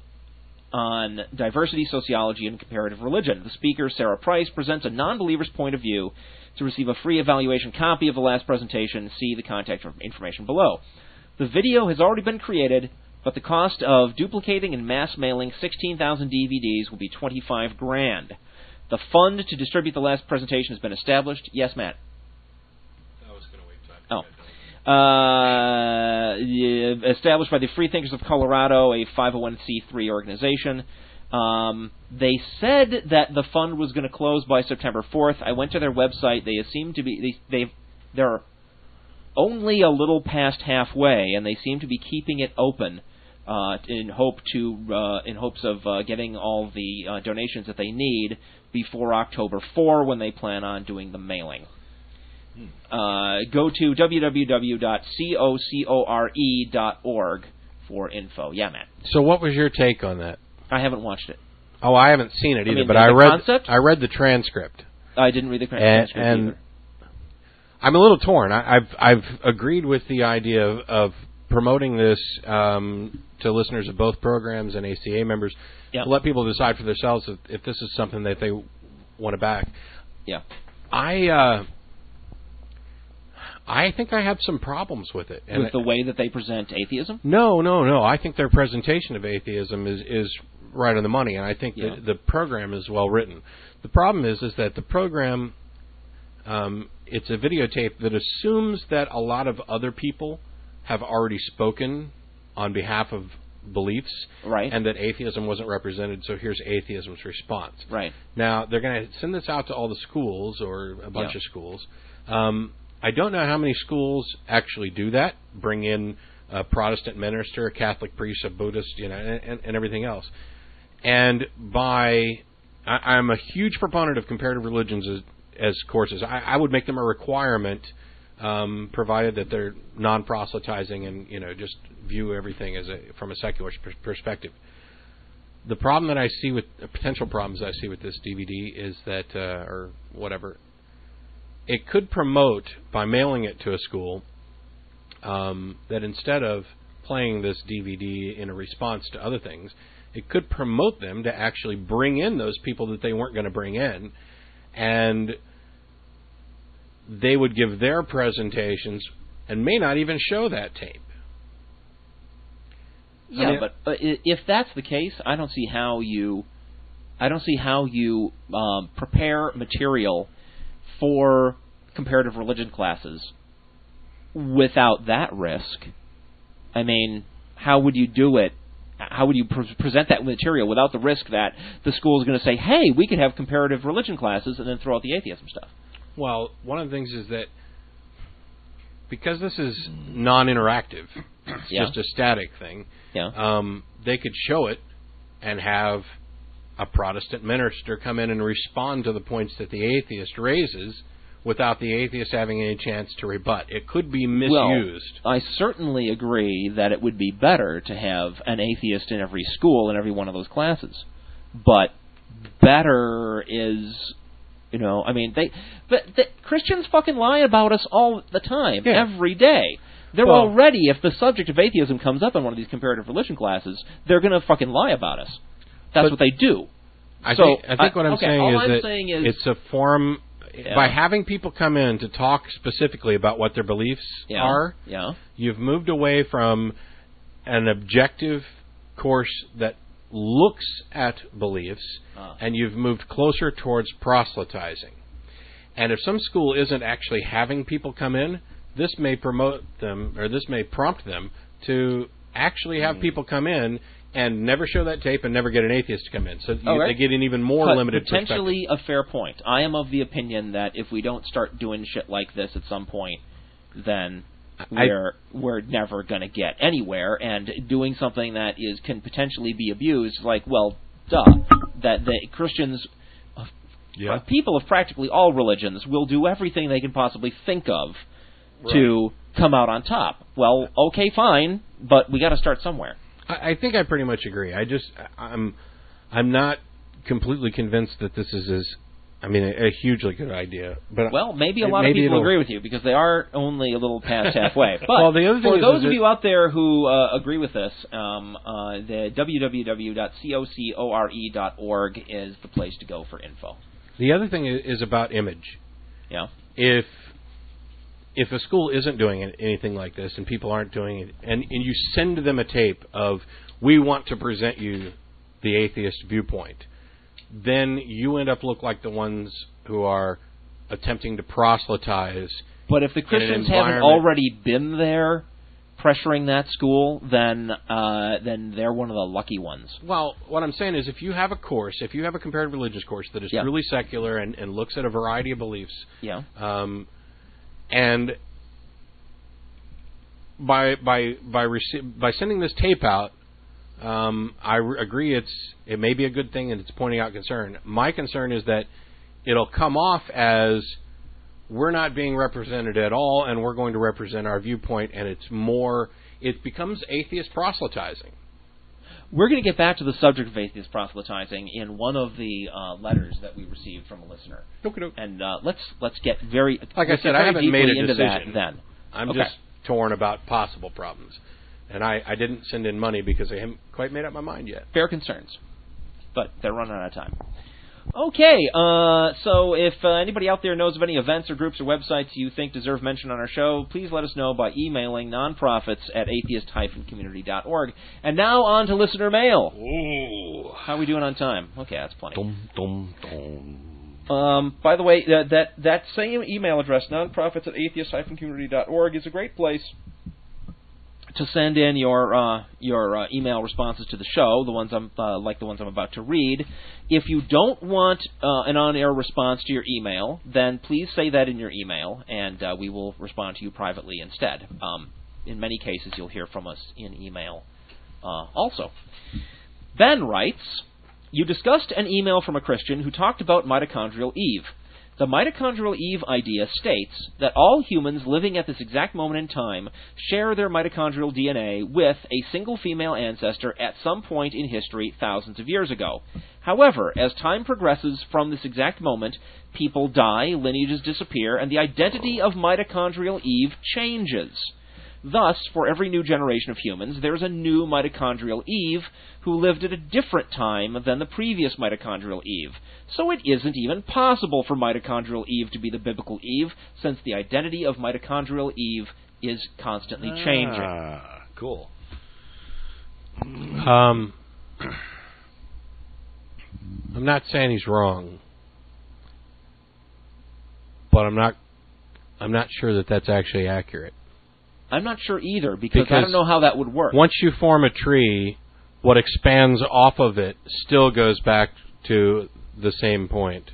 on diversity, sociology, and comparative religion. The speaker, Sarah Price, presents a non-believer's point of view. To receive a free evaluation copy of the last presentation, see the contact information below. The video has already been created, but the cost of duplicating and mass mailing sixteen thousand D V Ds will be twenty-five grand. The fund to distribute the last presentation has been established. Yes, Matt? I was going to wait till I Oh. Uh, established by the Free Thinkers of Colorado, a five oh one c three organization. Um, they said that the fund was going to close by September fourth. I went to their website. They seem to be they they they're only a little past halfway, and they seem to be keeping it open uh, in hope to uh, in hopes of uh, getting all the uh, donations that they need before October fourth, when they plan on doing the mailing. Uh, go to w w w dot cocore dot org for info. Yeah, Matt. So, what was your take on that? I haven't watched it. Oh, I haven't seen it either, I mean, but the, I the read concept? I read the transcript. I didn't read the transcript and, and either. I'm a little torn. I, I've I've agreed with the idea of, of promoting this um, to listeners of both programs and A C A members yep. to let people decide for themselves if, if this is something that they want to back. Yeah, I uh, I think I have some problems with it. And with the way that they present atheism? No, no, no. I think their presentation of atheism is, is right on the money, and I think yeah. that the program is well written. The problem is is that the program, um, it's a videotape that assumes that a lot of other people have already spoken on behalf of beliefs, right. and that atheism wasn't represented, so here's atheism's response. Right. Now, they're going to send this out to all the schools, or a bunch yeah. of schools. Um, I don't know how many schools actually do that, bring in a Protestant minister, a Catholic priest, a Buddhist, you know, and, and everything else. And by, I, I'm a huge proponent of comparative religions as, as courses. I, I would make them a requirement um, provided that they're non-proselytizing and, you know, just view everything as a from a secular per- perspective. The problem that I see with uh, potential problems I see with this D V D is that, uh, or whatever, it could promote by mailing it to a school um, that instead of playing this D V D in a response to other things, it could promote them to actually bring in those people that they weren't going to bring in, and they would give their presentations and may not even show that tape. Yeah, I mean, but uh, i- if that's the case, I don't see how you, I don't see how you um, prepare material for comparative religion classes without that risk. I mean, how would you do it? How would you pre- present that material without the risk that the school is going to say, "Hey, we could have comparative religion classes," and then throw out the atheism stuff? Well, one of the things is that because this is non-interactive, it's Yeah. just a static thing, Yeah. um, they could show it and have a Protestant minister come in and respond to the points that the atheist raises without the atheist having any chance to rebut. It could be misused. Well, I certainly agree that it would be better to have an atheist in every school in every one of those classes. But better is, you know, I mean, they, but the, Christians fucking lie about us all the time, Yeah. every day. They're Well- already, if the subject of atheism comes up in one of these comparative religion classes, they're going to fucking lie about us. That's But what they do. I So, think, I think I- what I'm okay, saying all is I'm that saying is- it's a form. Yeah. By having people come in to talk specifically about what their beliefs Yeah. are, Yeah. you've moved away from an objective course that looks at beliefs, Ah. and you've moved closer towards proselytizing. And if some school isn't actually having people come in, this may promote them, or this may prompt them to actually have Hmm. people come in and never show that tape and never get an atheist to come in. So you, Okay. they get an even more But limited potentially a fair point. I am of the opinion that if we don't start doing shit like this at some point, then I- we're we're never going to get anywhere. And doing something that is can potentially be abused, like, well, duh, that the Christians, uh, Yeah. people of practically all religions, will do everything they can possibly think of to come out on top. Well, okay, fine, but we got to start somewhere. I, I think I pretty much agree. I just I'm I'm not completely convinced that this is as I mean a, a hugely good idea. But Well, maybe a it- lot maybe of people it'll- agree with you because they are only a little past halfway. But Well, the other thing for is- those is of it- you out there who uh, agree with this, um, uh, the w w w dot cocore dot org is the place to go for info. The other thing is, is about image. Yeah. If if a school isn't doing it- anything like this and people aren't doing it, and, and you send them a tape of, we want to present you the atheist viewpoint, then you end up look like the ones who are attempting to proselytize. But if the an Christians haven't environment- already been there pressuring that school, then uh, then they're one of the lucky ones. Well, what I'm saying is if you have a course, if you have a comparative religious course that is Yeah. truly secular and, and looks at a variety of beliefs, Yeah. um, and by by by rece- by sending this tape out, um, I re- agree it's it may be a good thing and it's pointing out concern. My concern is that it'll come off as we're not being represented at all, and we're going to represent our viewpoint, and it's more it becomes atheist proselytizing. We're going to get back to the subject of atheist proselytizing in one of the uh, letters that we received from a listener. Okey-doke. And uh, let's let's get very Like I let's said, get I very haven't made deeply a into decision. that then. I'm Okay. just torn about possible problems. And I, I didn't send in money because I haven't quite made up my mind yet. Fair concerns, but they're running out of time. Okay, uh, so if uh, anybody out there knows of any events or groups or websites you think deserve mention on our show, please let us know by emailing nonprofits at atheist dash community dot org. And now on to listener mail. Ooh. How are we doing on time? Okay, that's plenty. Dum, dum, dum. Um, by the way, that, that that same email address, nonprofits at atheist dash community dot org, is a great place to send in your uh, your uh, email responses to the show, the ones I'm uh, like the ones I'm about to read. If you don't want uh, an on-air response to your email, then please say that in your email, and uh, we will respond to you privately instead. Um, in many cases, you'll hear from us in email uh, also. Ben writes, you discussed an email from a Christian who talked about mitochondrial Eve. The mitochondrial Eve idea states that all humans living at this exact moment in time share their mitochondrial D N A with a single female ancestor at some point in history thousands of years ago. However, as time progresses from this exact moment, people die, lineages disappear, and the identity of mitochondrial Eve changes. Thus, for every new generation of humans, there is a new mitochondrial Eve who lived at a different time than the previous mitochondrial Eve. So it isn't even possible for mitochondrial Eve to be the biblical Eve, since the identity of mitochondrial Eve is constantly changing. Ah, cool. Um, I'm not saying he's wrong, but I'm not. I'm not sure that that's actually accurate. I'm not sure either, because, because I don't know how that would work. Once you form a tree, what expands off of it still goes back to the same point.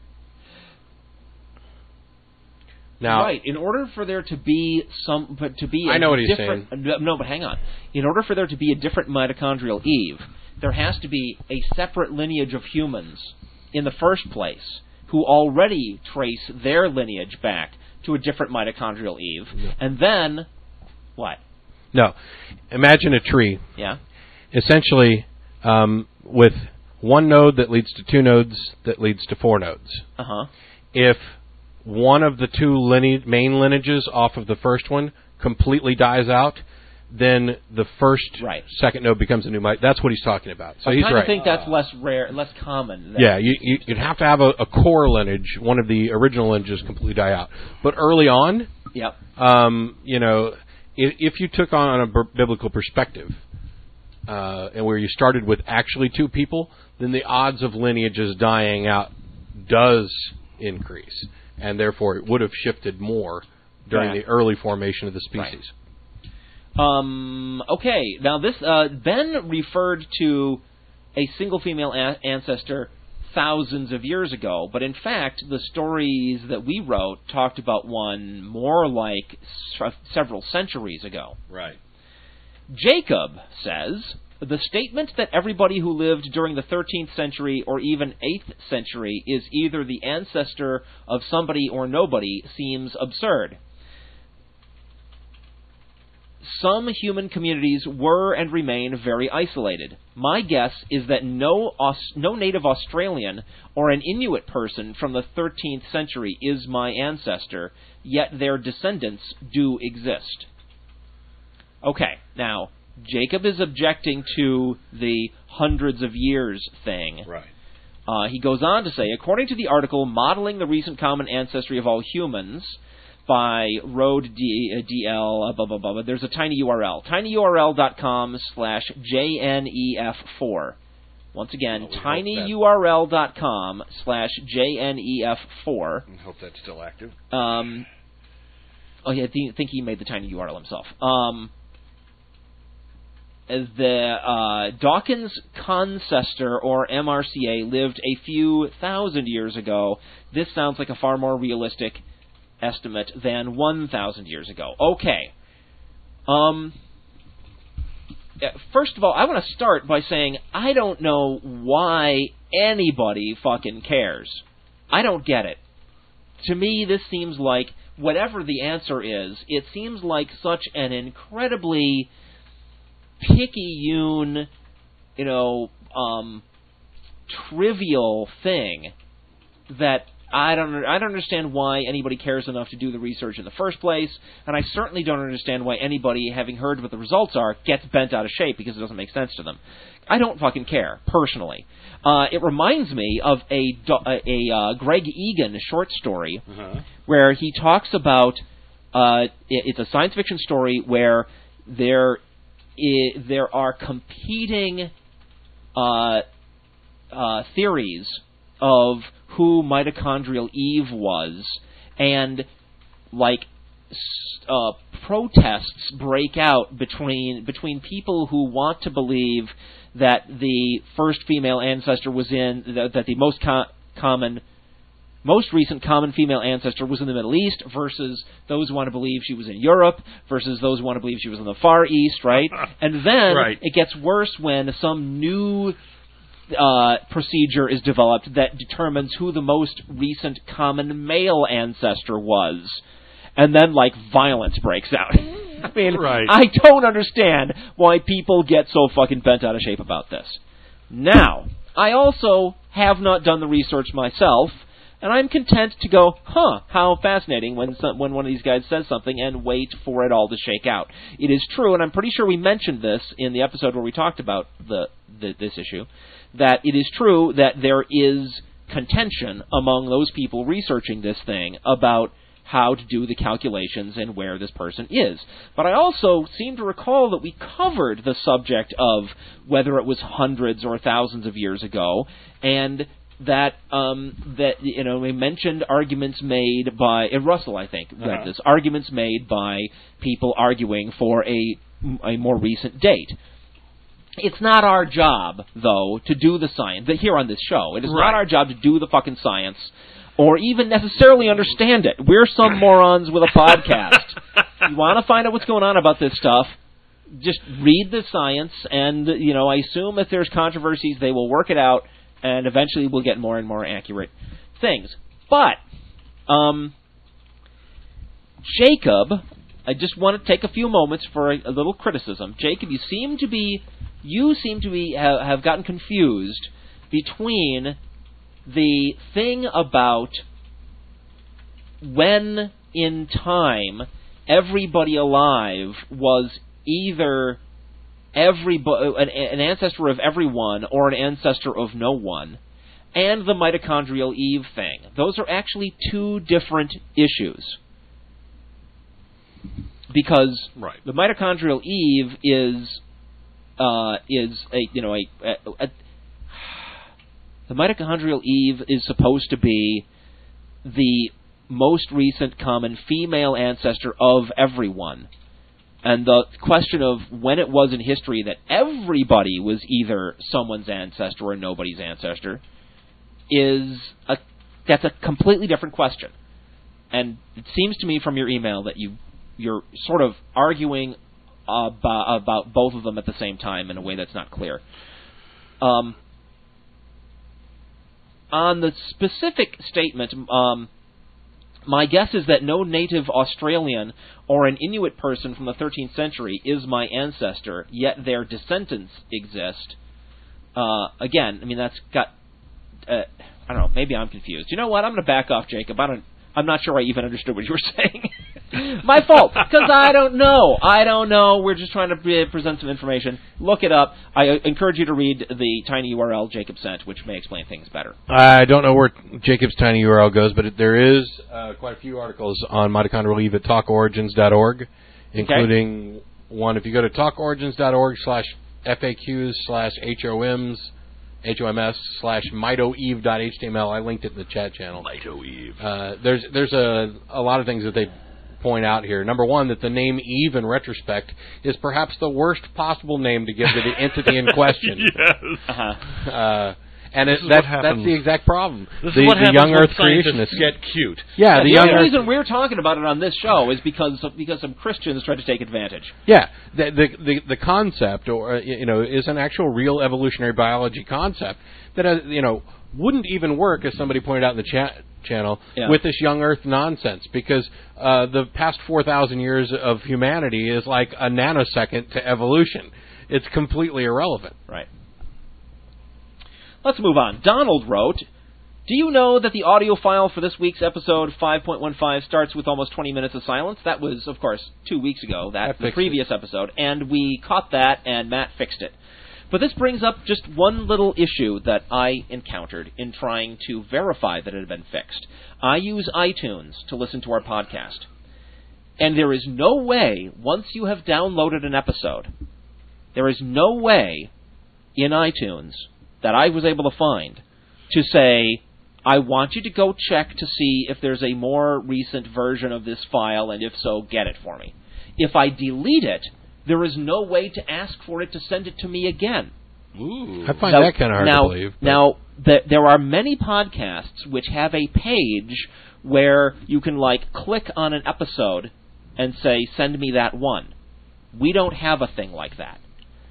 Now, right. In order for there to be some, but to be a I know what he's different, saying. No, but hang on. In order for there to be a different mitochondrial Eve, there has to be a separate lineage of humans in the first place who already trace their lineage back to a different mitochondrial Eve, yeah. and then what? No. Imagine a tree. Yeah. Essentially, um, with one node that leads to two nodes that leads to four nodes. Uh huh. If one of the two lineage, main lineages off of the first one completely dies out, then the first, right. second node becomes a new mite. That's what he's talking about. So I he's kind right. of think that's less rare, less common. Yeah, you, you, you'd have to have a, a core lineage. One of the original lineages completely die out. But early on, yep. um, you know, if, if you took on a b- biblical perspective, uh, and where you started with actually two people, then the odds of lineages dying out does increase, and therefore it would have shifted more during yeah. the early formation of the species. Right. Um, okay, now this, uh, Ben referred to a single female a- ancestor thousands of years ago, but in fact, the stories that we wrote talked about one more like s- several centuries ago. Right. Jacob says, the statement that everybody who lived during the thirteenth century or even eighth century is either the ancestor of somebody or nobody seems absurd. Some human communities were and remain very isolated. My guess is that no Aus- no native Australian or an Inuit person from the thirteenth century is my ancestor, yet their descendants do exist. Okay, now, Jacob is objecting to the hundreds of years thing. Right. Uh, he goes on to say, according to the article Modeling the Recent Common Ancestry of All Humans, by Road D, uh, DL, uh, blah, blah, blah, blah. There's a tiny U R L. tinyurl.com slash JNEF4. Once again, well, we tinyurl.com slash JNEF4. I hope that's still active. Um, oh, yeah, I think, think he made the tiny U R L himself. Um, as the uh, Dawkins Concestor, or M R C A, lived a few thousand years ago. This sounds like a far more realistic estimate than one thousand years ago. Okay. Um, first of all, I want to start by saying I don't know why anybody fucking cares. I don't get it. To me, this seems like, whatever the answer is, it seems like such an incredibly picayune, you know, um, trivial thing that I don't I don't understand why anybody cares enough to do the research in the first place, and I certainly don't understand why anybody, having heard what the results are, gets bent out of shape because it doesn't make sense to them. I don't fucking care, personally. Uh, it reminds me of a, a, a uh, Greg Egan short story uh-huh. where he talks about, uh, it, it's a science fiction story where there, I, there are competing uh, uh, theories of who mitochondrial Eve was, and like uh, protests break out between between people who want to believe that the first female ancestor was in that, that the most co- common, most recent common female ancestor was in the Middle East, versus those who want to believe she was in Europe, versus those who want to believe she was in the Far East, right? And then right. it gets worse when some new uh, procedure is developed that determines who the most recent common male ancestor was. And then, like, violence breaks out. I mean, right. I don't understand why people get so fucking bent out of shape about this. Now, I also have not done the research myself, and I'm content to go, huh, how fascinating when some, when one of these guys says something and wait for it all to shake out. It is true, and I'm pretty sure we mentioned this in the episode where we talked about the, the this issue, that it is true that there is contention among those people researching this thing about how to do the calculations and where this person is. But I also seem to recall that we covered the subject of whether it was hundreds or thousands of years ago, and that um, that you know we mentioned arguments made by and Russell, I think, read uh-huh. this arguments made by people arguing for a a more recent date. It's not our job, though, to do the science here on this show. It is right. not our job to do the fucking science, or even necessarily understand it. We're some morons with a podcast. You want to find out what's going on about this stuff, just read the science, and, you know, I assume if there's controversies, they will work it out, and eventually we'll get more and more accurate things. But, um, Jacob, I just want to take a few moments for a, a little criticism. Jacob, you seem to be, you seem to be, have, have gotten confused between the thing about when in time everybody alive was either everybody, an, an ancestor of everyone or an ancestor of no one, and the mitochondrial Eve thing. Those are actually two different issues. Because right. the mitochondrial Eve is uh, is a you know a, a, a The mitochondrial Eve is supposed to be the most recent common female ancestor of everyone. And the question of when it was in history that everybody was either someone's ancestor or nobody's ancestor is a that's a completely different question. And it seems to me from your email that you you're sort of arguing about, about both of them at the same time in a way that's not clear. Um On the specific statement, um, my guess is that no native Australian or an Inuit person from the thirteenth century is my ancestor, yet their descendants exist. Uh, again, I mean, that's got... Uh, I don't know, maybe I'm confused. You know what? I'm going to back off, Jacob. I don't... I'm not sure I even understood what you were saying. My fault, because I don't know. I don't know. We're just trying to pre- present some information. Look it up. I uh, encourage you to read the tiny U R L Jacob sent, which may explain things better. I don't know where Jacob's tiny U R L goes, but it, there is uh, quite a few articles on mitochondrial Eve at talk origins dot org, including okay. one. If you go to talk origins dot org slash F A Qs slash H O Ms, H O M S slash mitoeve dot H T M L. I linked it in the chat channel. Mitoeve. Uh, there's there's a a lot of things that they point out here. Number one, that the name Eve in retrospect is perhaps the worst possible name to give to the entity in question. Yes. Uh-huh. Uh, and it, that's, that's the exact problem. This the, is what the happens young when Earth scientists creationists get cute. Yeah, yeah the, the young only Earth, reason we're talking about it on this show is because of, because some Christians tried to take advantage. Yeah, the the the, the concept, or uh, you know, is an actual real evolutionary biology concept that uh, you know wouldn't even work, as somebody pointed out in the chat channel, yeah. with this young Earth nonsense, because uh, the past four thousand years of humanity is like a nanosecond to evolution. It's completely irrelevant. Right. Let's move on. Donald wrote, do you know that the audio file for this week's episode five point one five starts with almost twenty minutes of silence? That was, of course, two weeks ago. That's the previous it. episode. And we caught that, and Matt fixed it. But this brings up just one little issue that I encountered in trying to verify that it had been fixed. I use iTunes to listen to our podcast. And there is no way, once you have downloaded an episode, there is no way in iTunes that I was able to find to say, I want you to go check to see if there's a more recent version of this file, and if so, get it for me. If I delete it, there is no way to ask for it to send it to me again. Ooh. I find Now, that kind of hard now, to believe. but- Now, th- there are many podcasts which have a page where you can, like, click on an episode and say, send me that one. We don't have a thing like that.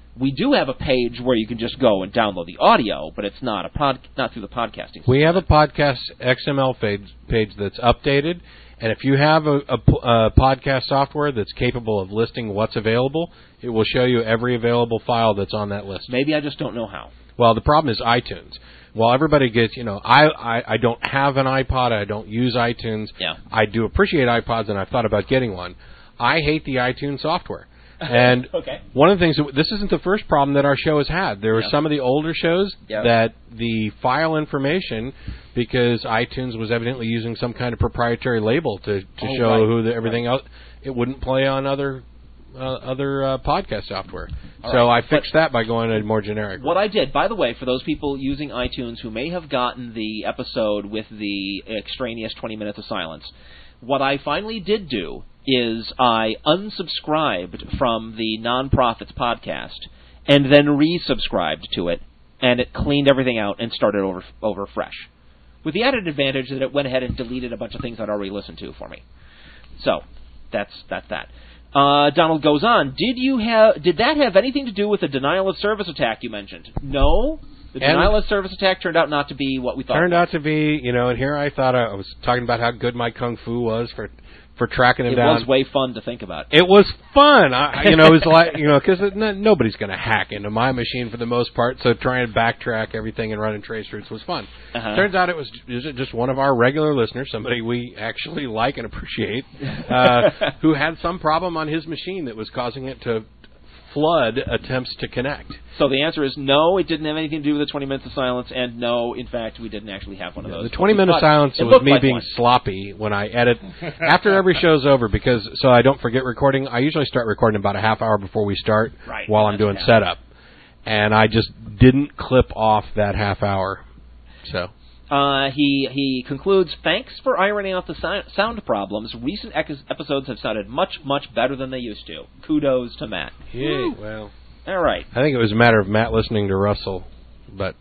We do have a page where you can just go and download the audio, but it's not a pod, not through the podcasting system. We have a podcast X M L page, page that's updated, and if you have a, a, a podcast software that's capable of listing what's available, it will show you every available file that's on that list. Maybe I just don't know how. Well, the problem is iTunes. While everybody gets, you know, I, I, I don't have an iPod, I don't use iTunes. Yeah. I do appreciate iPods, and I've thought about getting one. I hate the iTunes software. And okay. one of the things, that, this isn't the first problem that our show has had. There were Yeah. some of the older shows Yeah. that the file information, because iTunes was evidently using some kind of proprietary label to, to Oh, show right. who the, everything Right. else, it wouldn't play on other uh, other uh, podcast software. All so right. I fixed that by going to more generic. What I did, by the way, for those people using iTunes who may have gotten the episode with the extraneous twenty minutes of silence, what I finally did do is I unsubscribed from the Nonprofits podcast and then resubscribed to it, and it cleaned everything out and started over over fresh, with the added advantage that it went ahead and deleted a bunch of things I'd already listened to for me. So that's that's that. Uh, Donald goes on. Did you have? Did that have anything to do with the denial of service attack you mentioned? No. The And- denial of service attack turned out not to be what we thought. Turned it was. out to be, you know, and here I thought I was talking about how good my kung fu was for for tracking him It down. was way fun to think about. It was fun. I, you know, it was like, you know, because nobody's going to hack into my machine for the most part, so trying to backtrack everything and running trace routes was fun. Uh-huh. Turns out it was just one of our regular listeners, somebody we actually like and appreciate, uh, who had some problem on his machine that was causing it to flood attempts to connect. So the answer is no, it didn't have anything to do with the twenty minutes of silence, and no, in fact, we didn't actually have one of those. The twenty minute But silence it was looked me like being one. sloppy when I edit. After every show's over, because so I don't forget recording, I usually start recording about a half hour before we start Right, while I'm that's doing bad. setup. And I just didn't clip off that half hour. So Uh, he he concludes, thanks for ironing out the si- sound problems. Recent ec- episodes have sounded much, much better than they used to. Kudos to Matt. Yay, well, All right. I think it was a matter of Matt listening to Russell, but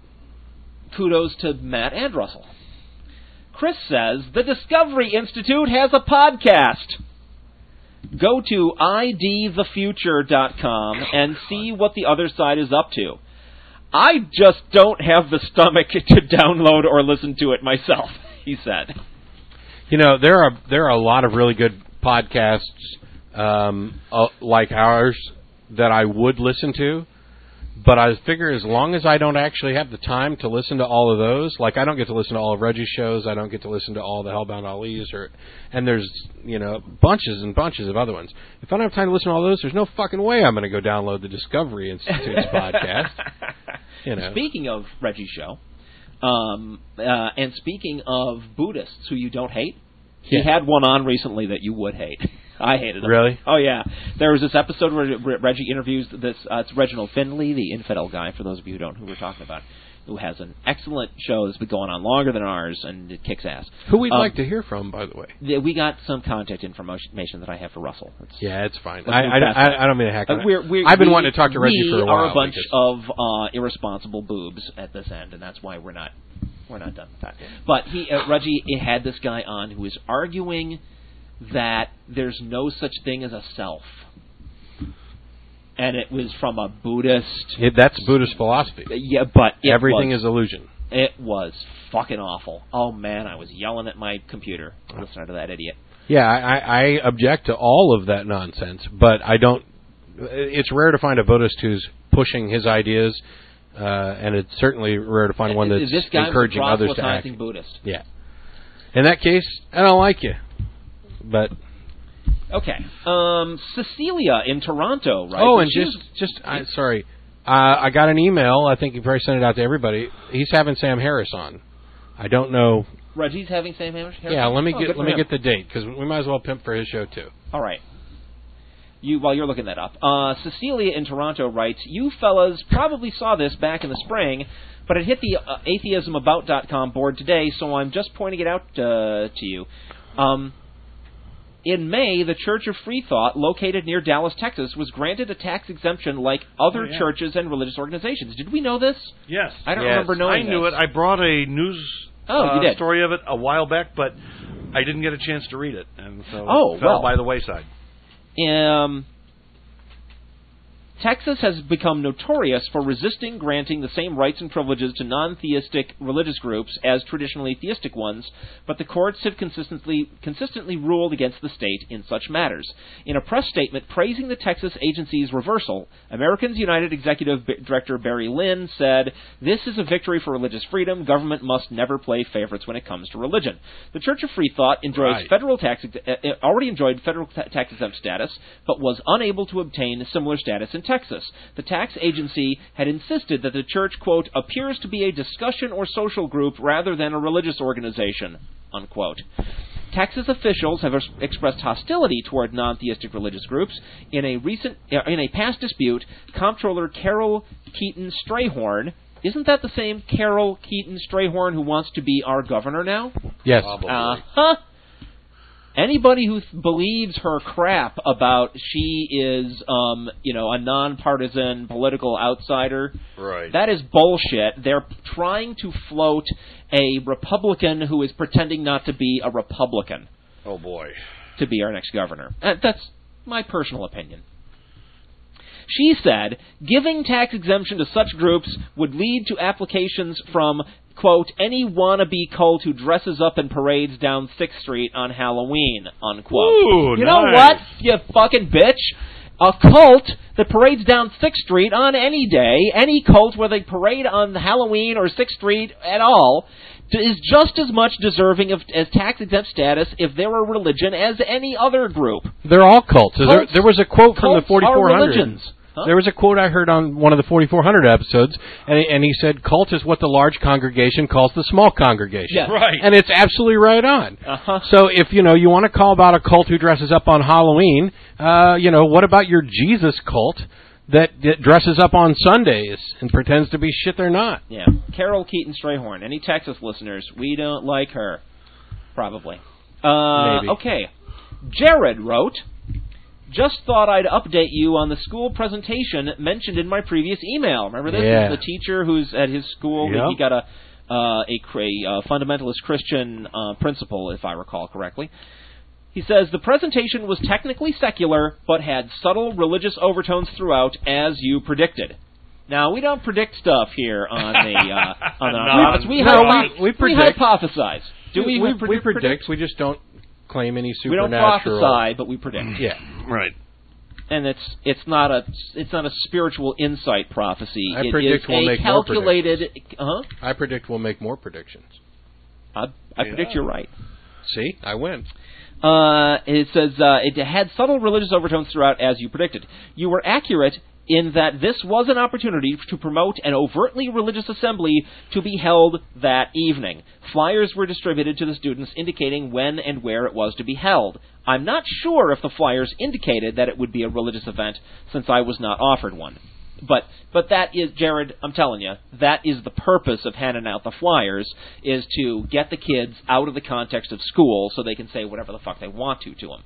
Kudos to Matt and Russell. Chris says, the Discovery Institute has a podcast. Go to I D the future dot com and see what the other side is up to. I just don't have the stomach to download or listen to it myself, he said. you know there are there are a lot of really good podcasts um, uh, like ours that I would listen to. But I figure as long as I don't actually have the time to listen to all of those, like I don't get to listen to all of Reggie's shows, I don't get to listen to all the Hellbound Ali's, or and there's you know bunches and bunches of other ones. If I don't have time to listen to all those, there's no fucking way I'm going to go download the Discovery Institute's podcast. You know. Speaking of Reggie's show, um, uh, and speaking of Buddhists who you don't hate, he Yeah. had one on recently that you would hate. I hated him. Really? Oh, yeah. There was this episode where Re- Reggie interviews this. Uh, it's Reginald Finley, the infidel guy, for those of you who don't know who we're talking about, who has an excellent show that's been going on longer than ours, and it kicks ass. Who we'd Um, like to hear from, by the way. th- We got some contact information that I have for Russell. It's, Yeah, it's fine. Let's I, move I, past I, that. I don't mean to hack Uh, on it. we're, we're, I've been we, wanting to talk to Reggie we for a while. are a bunch because- of uh, irresponsible boobs at this end, and that's why we're not we're not done with that. But he, uh, Reggie had this guy on who is arguing that there's no such thing as a self, and it was from a Buddhist. It, that's Buddhist philosophy. Yeah, but it Everything was, is illusion. It was fucking awful. Oh man, I was yelling at my computer listening to that idiot. Yeah, I, I I object to all of that nonsense, but I don't. It's rare to find a Buddhist who's pushing his ideas, uh, and it's certainly rare to find one that's this guy encouraging was a others to act. proselytizing Buddhist. Yeah. In that case, I don't like you, but Okay. Um, Cecilia in Toronto, right? oh, and She's- just just I, sorry, uh, I got an email. I think you probably sent it out to everybody. He's having Sam Harris on. I don't know. Reggie's having Sam Harris. Yeah, let me Oh, get good let for me him. get the date because we might as well pimp for his show too. All right. You while you're looking that up, uh, Cecilia in Toronto writes, "You fellas probably saw this back in the spring, but it hit the uh, atheism about dot com board today, so I'm just pointing it out uh, to you." Um, in May, the Church of Free Thought, located near Dallas, Texas, was granted a tax exemption like other Oh, yeah. churches and religious organizations. Did we know this? Yes. I don't Yes. remember knowing I knew this. it. I brought a news Oh, you uh, did. story of it a while back, but I didn't get a chance to read it, and so Oh, it fell well. by the wayside. Um, Texas has become notorious for resisting granting the same rights and privileges to non-theistic religious groups as traditionally theistic ones, but the courts have consistently consistently ruled against the state in such matters. In a press statement praising the Texas agency's reversal, Americans United Executive B- Director Barry Lynn said, "This is a victory for religious freedom. Government must never play favorites when it comes to religion." The Church of Free Thought enjoys Right. federal tax ex- uh, already enjoyed federal ta- tax exempt status, but was unable to obtain similar status in Texas. The tax agency had insisted that the church, quote, "appears to be a discussion or social group rather than a religious organization," unquote. Texas officials have ex- expressed hostility toward non-theistic religious groups. In a recent, uh, in a past dispute, Comptroller Carol Keaton Strayhorn, isn't that the same Carol Keaton Strayhorn who wants to be our governor now? Yes. Probably. Uh-huh. Anybody who th- believes her crap about she is, um, you know, a nonpartisan political outsider, Right. that is bullshit. They're trying to float a Republican who is pretending not to be a Republican Oh, boy. to be our next governor. Uh, that's my personal opinion. She said, giving tax exemption to such groups would lead to applications from, quote, "any wannabe cult who dresses up and parades down sixth Street on Halloween," unquote. Ooh, you know nice. what, you fucking bitch? A cult that parades down sixth Street on any day, any cult where they parade on Halloween or sixth Street at all, is just as much deserving of as tax-exempt status if they're a religion as any other group. They're all cults. There, Cults- there was a quote from the cults are forty-four hundred. religions. Huh? There was a quote I heard on one of the forty-four hundred episodes, and, and he said, "Cult is what the large congregation calls the small congregation." Yeah. Right. And it's absolutely right on. Uh-huh. So if, you know, you want to call about a cult who dresses up on Halloween, uh, you know, what about your Jesus cult that, that dresses up on Sundays and pretends to be shit they're not? Yeah. Carol Keaton Strayhorn. Any Texas listeners, we don't like her. Probably. Uh, Maybe. Okay. Jared wrote, "Just thought I'd update you on the school presentation mentioned in my previous email." Remember this? Yeah. This is the teacher who's at his school. Yep. He got a uh, a, cra- uh fundamentalist Christian uh, principal, if I recall correctly. He says, "The presentation was technically secular, but had subtle religious overtones throughout, as you predicted." Now, we don't predict stuff here on the uh, on the No, office. We, no, hypo- we- we predict. hypothesize. Do we, we, predict? we predict. We just don't claim any We don't supernatural. prophesy, but we predict. Yeah. Right. And it's it's not a it's not a spiritual insight prophecy. I It predict is we'll a make more calculated. Uh-huh. I predict we'll make more predictions. I, I predict you're right. See? I win. Uh, it says uh, it had subtle religious overtones throughout, as you predicted. You were accurate in that this was an opportunity to promote an overtly religious assembly to be held that evening. Flyers were distributed to the students indicating when and where it was to be held. I'm not sure if the flyers indicated that it would be a religious event, since I was not offered one. But but that is, Jared, I'm telling you, that is the purpose of handing out the flyers, is to get the kids out of the context of school so they can say whatever the fuck they want to to them.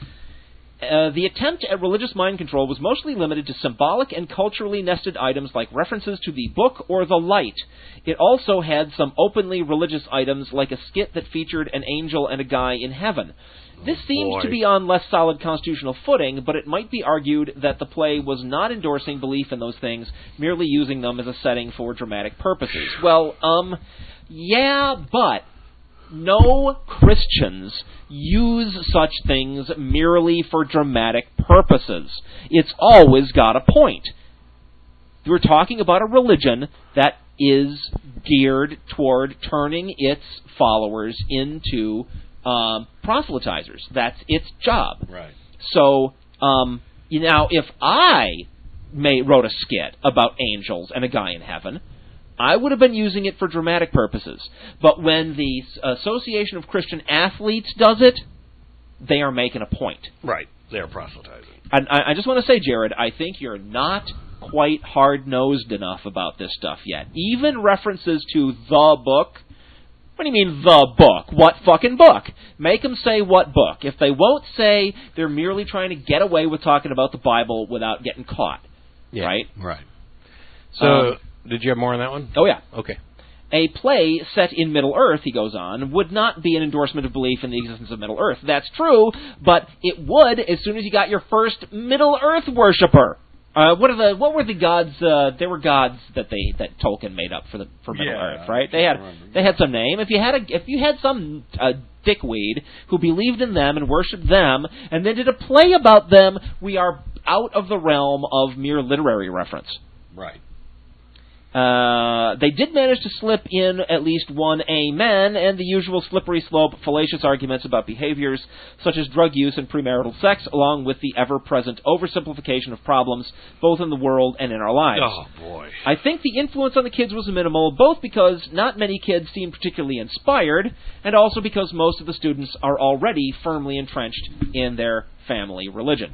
Uh, the attempt at religious mind control was mostly limited to symbolic and culturally nested items like references to the book or the light. It also had some openly religious items like a skit that featured an angel and a guy in heaven. This seems boy. to be on less solid constitutional footing, but it might be argued that the play was not endorsing belief in those things, merely using them as a setting for dramatic purposes. Well, um, yeah, but no Christians use such things merely for dramatic purposes. It's always got a point. We're talking about a religion that is geared toward turning its followers into um, proselytizers. That's its job. Right. So, um, you know, if I may wrote a skit about angels and a guy in heaven, I would have been using it for dramatic purposes. But when the Association of Christian Athletes does it, they are making a point. Right. They are proselytizing. And I, I just want to say, Jared, I think you're not quite hard-nosed enough about this stuff yet. Even references to the book. What do you mean, the book? What fucking book? Make them say what book. If they won't say, they're merely trying to get away with talking about the Bible without getting caught. Yeah. Right? Right. So, Um, did you have more on that one? Oh, yeah. Okay. A play set in Middle-earth, he goes on, would not be an endorsement of belief in the existence of Middle-earth. That's true, but it would as soon as you got your first Middle-earth worshiper. Uh, what are the what were the gods? Uh, there were gods that they that Tolkien made up for the for Middle Yeah, Earth, right? They had remember. they had some name. If you had a if you had some uh, dickweed who believed in them and worshipped them, and then did a play about them, we are out of the realm of mere literary reference. Right. Uh, they did manage to slip in at least one amen and the usual slippery slope, fallacious arguments about behaviors such as drug use and premarital sex, along with the ever-present oversimplification of problems both in the world and in our lives. Oh, boy. I think the influence on the kids was minimal, both because not many kids seem particularly inspired, and also because most of the students are already firmly entrenched in their family religion.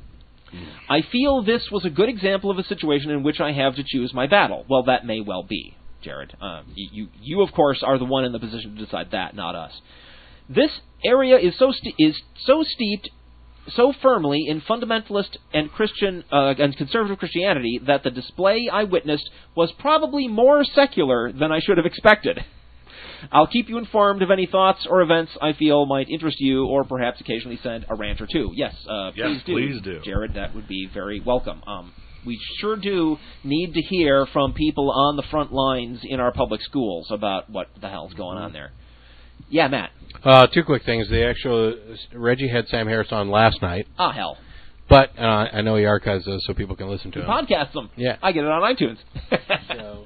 I feel this was a good example of a situation in which I have to choose my battle. Well, that may well be, Jared. Um, you, you, you, of course, are the one in the position to decide that, not us. This area is so st- is so steeped so firmly in fundamentalist and Christian uh, and conservative Christianity that the display I witnessed was probably more secular than I should have expected. I'll keep you informed of any thoughts or events I feel might interest you, or perhaps occasionally send a rant or two. Yes, uh, Yes, please do, please do. Jared. That would be very welcome. Um, we sure do need to hear from people on the front lines in our public schools about what the hell's going on there. Yeah, Matt. Uh, two quick things. The actual Reggie had Sam Harris on last night, Ah, hell. but uh, I know he archives those so people can listen to He them. podcasts them. Yeah. I get it on iTunes. So,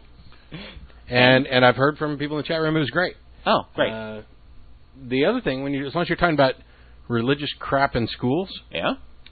and and I've heard from people in the chat room it was great. Oh, great. Uh, the other thing, when you as long as you're talking about religious crap in schools, yeah?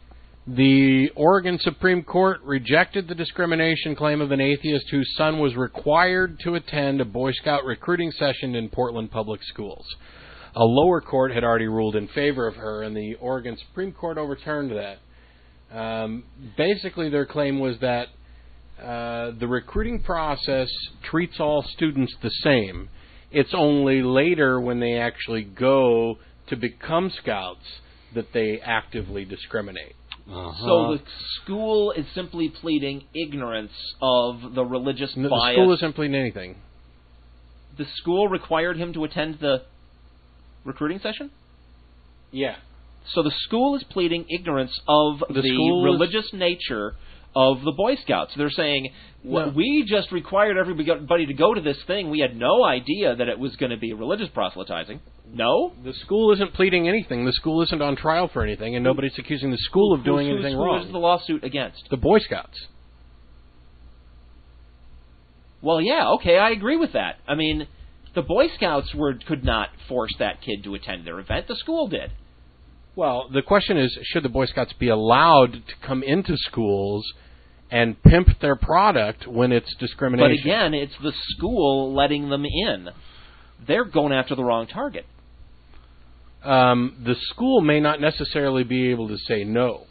the Oregon Supreme Court rejected the discrimination claim of an atheist whose son was required to attend a Boy Scout recruiting session in Portland Public Schools. A lower court had already ruled in favor of her, and the Oregon Supreme Court overturned that. Um, basically, their claim was that uh, the recruiting process treats all students the same. It's only later when they actually go to become scouts that they actively discriminate. Uh-huh. So the school is simply pleading ignorance of the religious No, bias. the school isn't pleading anything. The school required him to attend the recruiting session? Yeah. So the school is pleading ignorance of The the, school is- religious nature of the Boy Scouts. They're saying, well, No. we just required everybody to go to this thing. We had no idea that it was going to be religious proselytizing. No? The school isn't pleading anything. The school isn't on trial for anything, and nobody's accusing the school of doing Who's- anything who wrong. is the lawsuit against? The Boy Scouts. Well, yeah, okay, I agree with that. I mean, the Boy Scouts were could not force that kid to attend their event. The school did. Well, the question is, should the Boy Scouts be allowed to come into schools and pimp their product when it's discrimination? But again, it's the school letting them in. They're going after the wrong target. Um, the school may not necessarily be able to say no.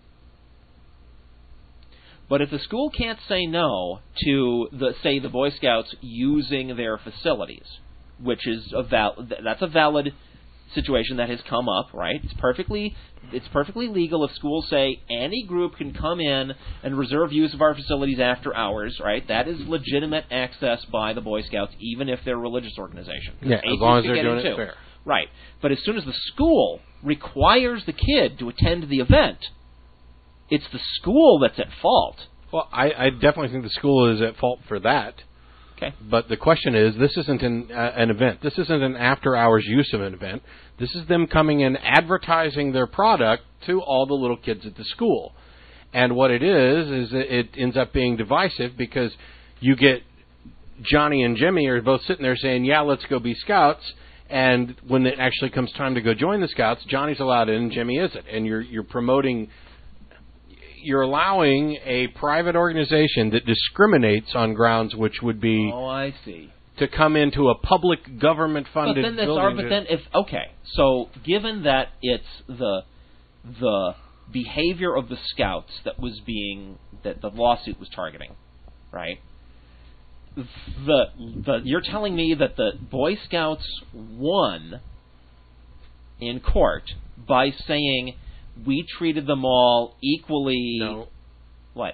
But if the school can't say no to the say the Boy Scouts using their facilities, which is a val- that's a valid situation that has come up, right? It's perfectly it's perfectly legal if schools say any group can come in and reserve use of our facilities after hours, right? That is legitimate access by the Boy Scouts, even if they're a religious organization. Yeah, as Atheists long as can they're get doing in it too. fair. Right. But as soon as the school requires the kid to attend the event, it's the school that's at fault. Well, I, I definitely think the school is at fault for that. Okay. But the question is, this isn't an, uh, an event. This isn't an after-hours use of an event. This is them coming in advertising their product to all the little kids at the school. And what it is, is it, it ends up being divisive because you get Johnny and Jimmy are both sitting there saying, yeah, let's go be scouts. And when it actually comes time to go join the scouts, Johnny's allowed in and Jimmy isn't. And you're you're promoting... You're allowing a private organization that discriminates on grounds which would be Oh, I see. to come into a public government-funded But then this building. are, but to- then if okay, so given that it's the the behavior of the scouts that was being that the lawsuit was targeting, right? The the you're telling me that the Boy Scouts won in court by saying we treated them all equally. no, What?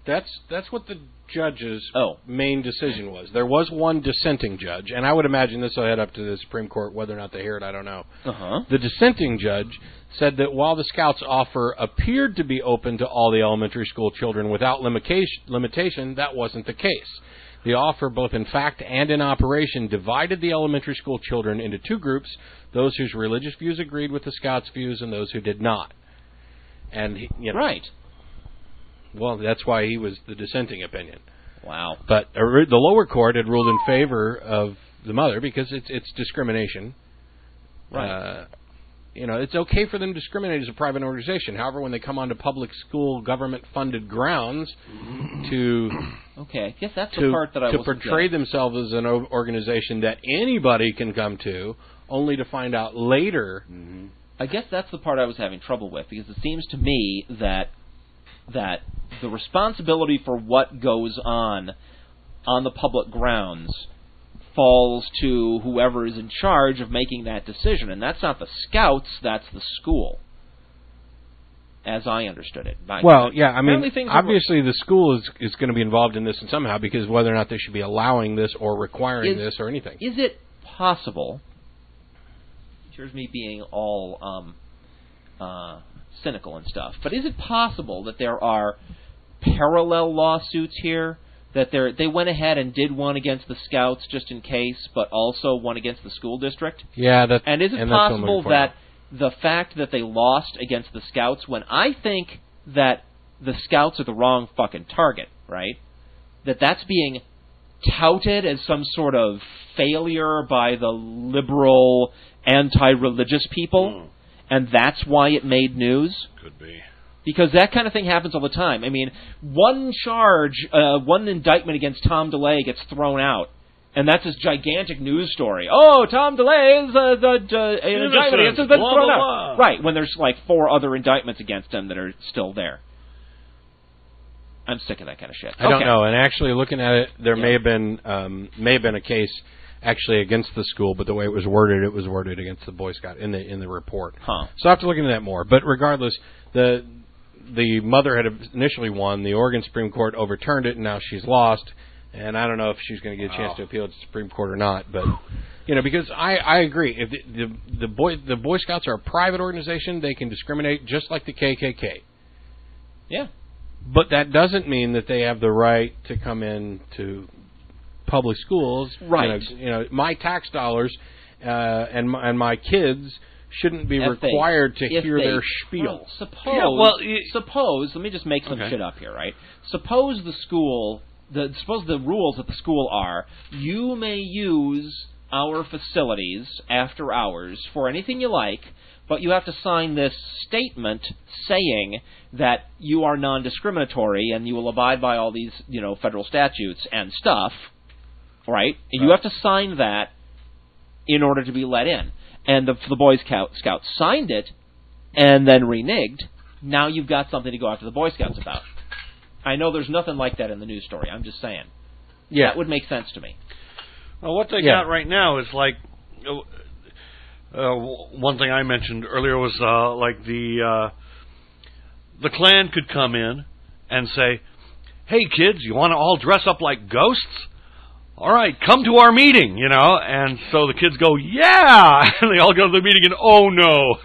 That's that's what the judge's oh. main decision was. There was one dissenting judge, and I would imagine this will head up to the Supreme Court. Whether or not they hear it, I don't know. Uh-huh. The dissenting judge said that while the Scouts' offer appeared to be open to all the elementary school children without limitation, limitation, that wasn't the case. The offer, both in fact and in operation, divided the elementary school children into two groups, those whose religious views agreed with the Scouts' views and those who did not. And he, you know, Right. Well, that's why he was the dissenting opinion. Wow. But uh, the lower court had ruled in favor of the mother because it's it's discrimination. Right. Uh, you know, it's okay for them to discriminate as a private organization. However, when they come onto public school government-funded grounds to okay, I guess that's to, the part that I to wasn't portray getting. themselves as an o- organization that anybody can come to, only to find out later. Mm-hmm. I guess that's the part I was having trouble with, because it seems to me that that the responsibility for what goes on on the public grounds falls to whoever is in charge of making that decision, and that's not the Scouts, that's the school, as I understood it. By Well, yeah, I mean, things obviously the school is is going to be involved in this in somehow, because whether or not they should be allowing this or requiring is, this or anything. Is it possible, here's me being all um, uh, cynical and stuff, but is it possible that there are parallel lawsuits here, that they they went ahead and did one against the Scouts just in case, but also one against the school district? Yeah, that. And is it and that's what I'm possible looking for. that the fact that they lost against the Scouts, when I think that the Scouts are the wrong fucking target, right? That that's being touted as some sort of failure by the liberal, anti-religious people, Mm. and that's why it made news? Could be. Because that kind of thing happens all the time. I mean, one charge, uh, one indictment against Tom DeLay gets thrown out, and that's this gigantic news story. Oh, Tom DeLay is uh, the uh, an indictment against him, been blah, thrown blah, out. blah. Right, when there's like four other indictments against him that are still there. I'm sick of that kind of shit. I don't Okay. know. And actually, looking at it, there Yeah. may have been um, may have been a case actually against the school, but the way it was worded, it was worded against the Boy Scout in the in the report. Huh. So I have to look into that more. But regardless, the the mother had initially won. The Oregon Supreme Court overturned it, and now she's lost. And I don't know if she's going to get a chance Wow. to appeal to the Supreme Court or not. But you know, because I, I agree, if the, the the boy the Boy Scouts are a private organization, they can discriminate just like the K K K. Yeah. But that doesn't mean that they have the right to come in to public schools. Right. You know, you know my tax dollars uh, and my, and my kids shouldn't be If they- required to if hear they- their spiel. Well, suppose, Yeah, well, y- suppose, let me just make some Okay. shit up here, right? Suppose the school, the suppose the rules at the school are, you may use our facilities after hours for anything you like, but you have to sign this statement saying that you are non-discriminatory and you will abide by all these, you know, federal statutes and stuff, right? And you have to sign that in order to be let in. And the, the Boy Scout, Scouts signed it and then reneged. Now you've got something to go after the Boy Scouts about. I know there's nothing like that in the news story. I'm just saying. Yeah. That would make sense to me. Well, what they Yeah. got right now is like uh, uh, one thing I mentioned earlier was uh, like the uh, the Klan could come in and say, "Hey kids, you want to all dress up like ghosts? All right, come to our meeting," you know. And so the kids go, "Yeah," and they all go to the meeting, and oh no,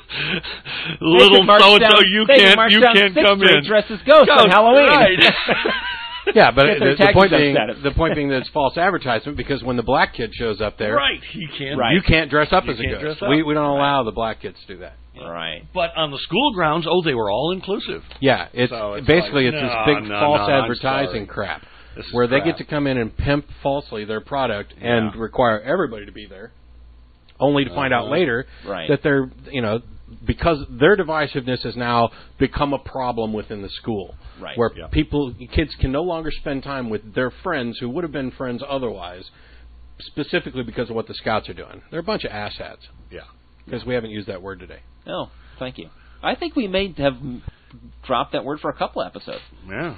little march so and so, down- you they can can't, march you down can't Sixth come Street in. dressed as ghosts on Ghost, Halloween. right. Yeah, but Get their the, the tax point exempt being, status. the point being that it's false advertisement, because when the black kid shows up there, Right, he can't. Right. you can't dress up You as a can't ghost. dress up. We we don't allow the black kids to do that. Right. But on the school grounds, oh, they were all inclusive. Yeah, it's, So it's basically like, it's this no, big no, false no, I'm advertising sorry. crap, This is where they crap. get to come in and pimp falsely their product and Yeah. require everybody to be there, only to find out Uh-huh. later Right. that they're, you know, because their divisiveness has now become a problem within the school, Right. where Yep. people, kids can no longer spend time with their friends who would have been friends otherwise, specifically because of what the Scouts are doing. They're a bunch of asshats, Yeah. because we haven't used that word today. Oh, thank you. I think we may have dropped that word for a couple episodes. Yeah.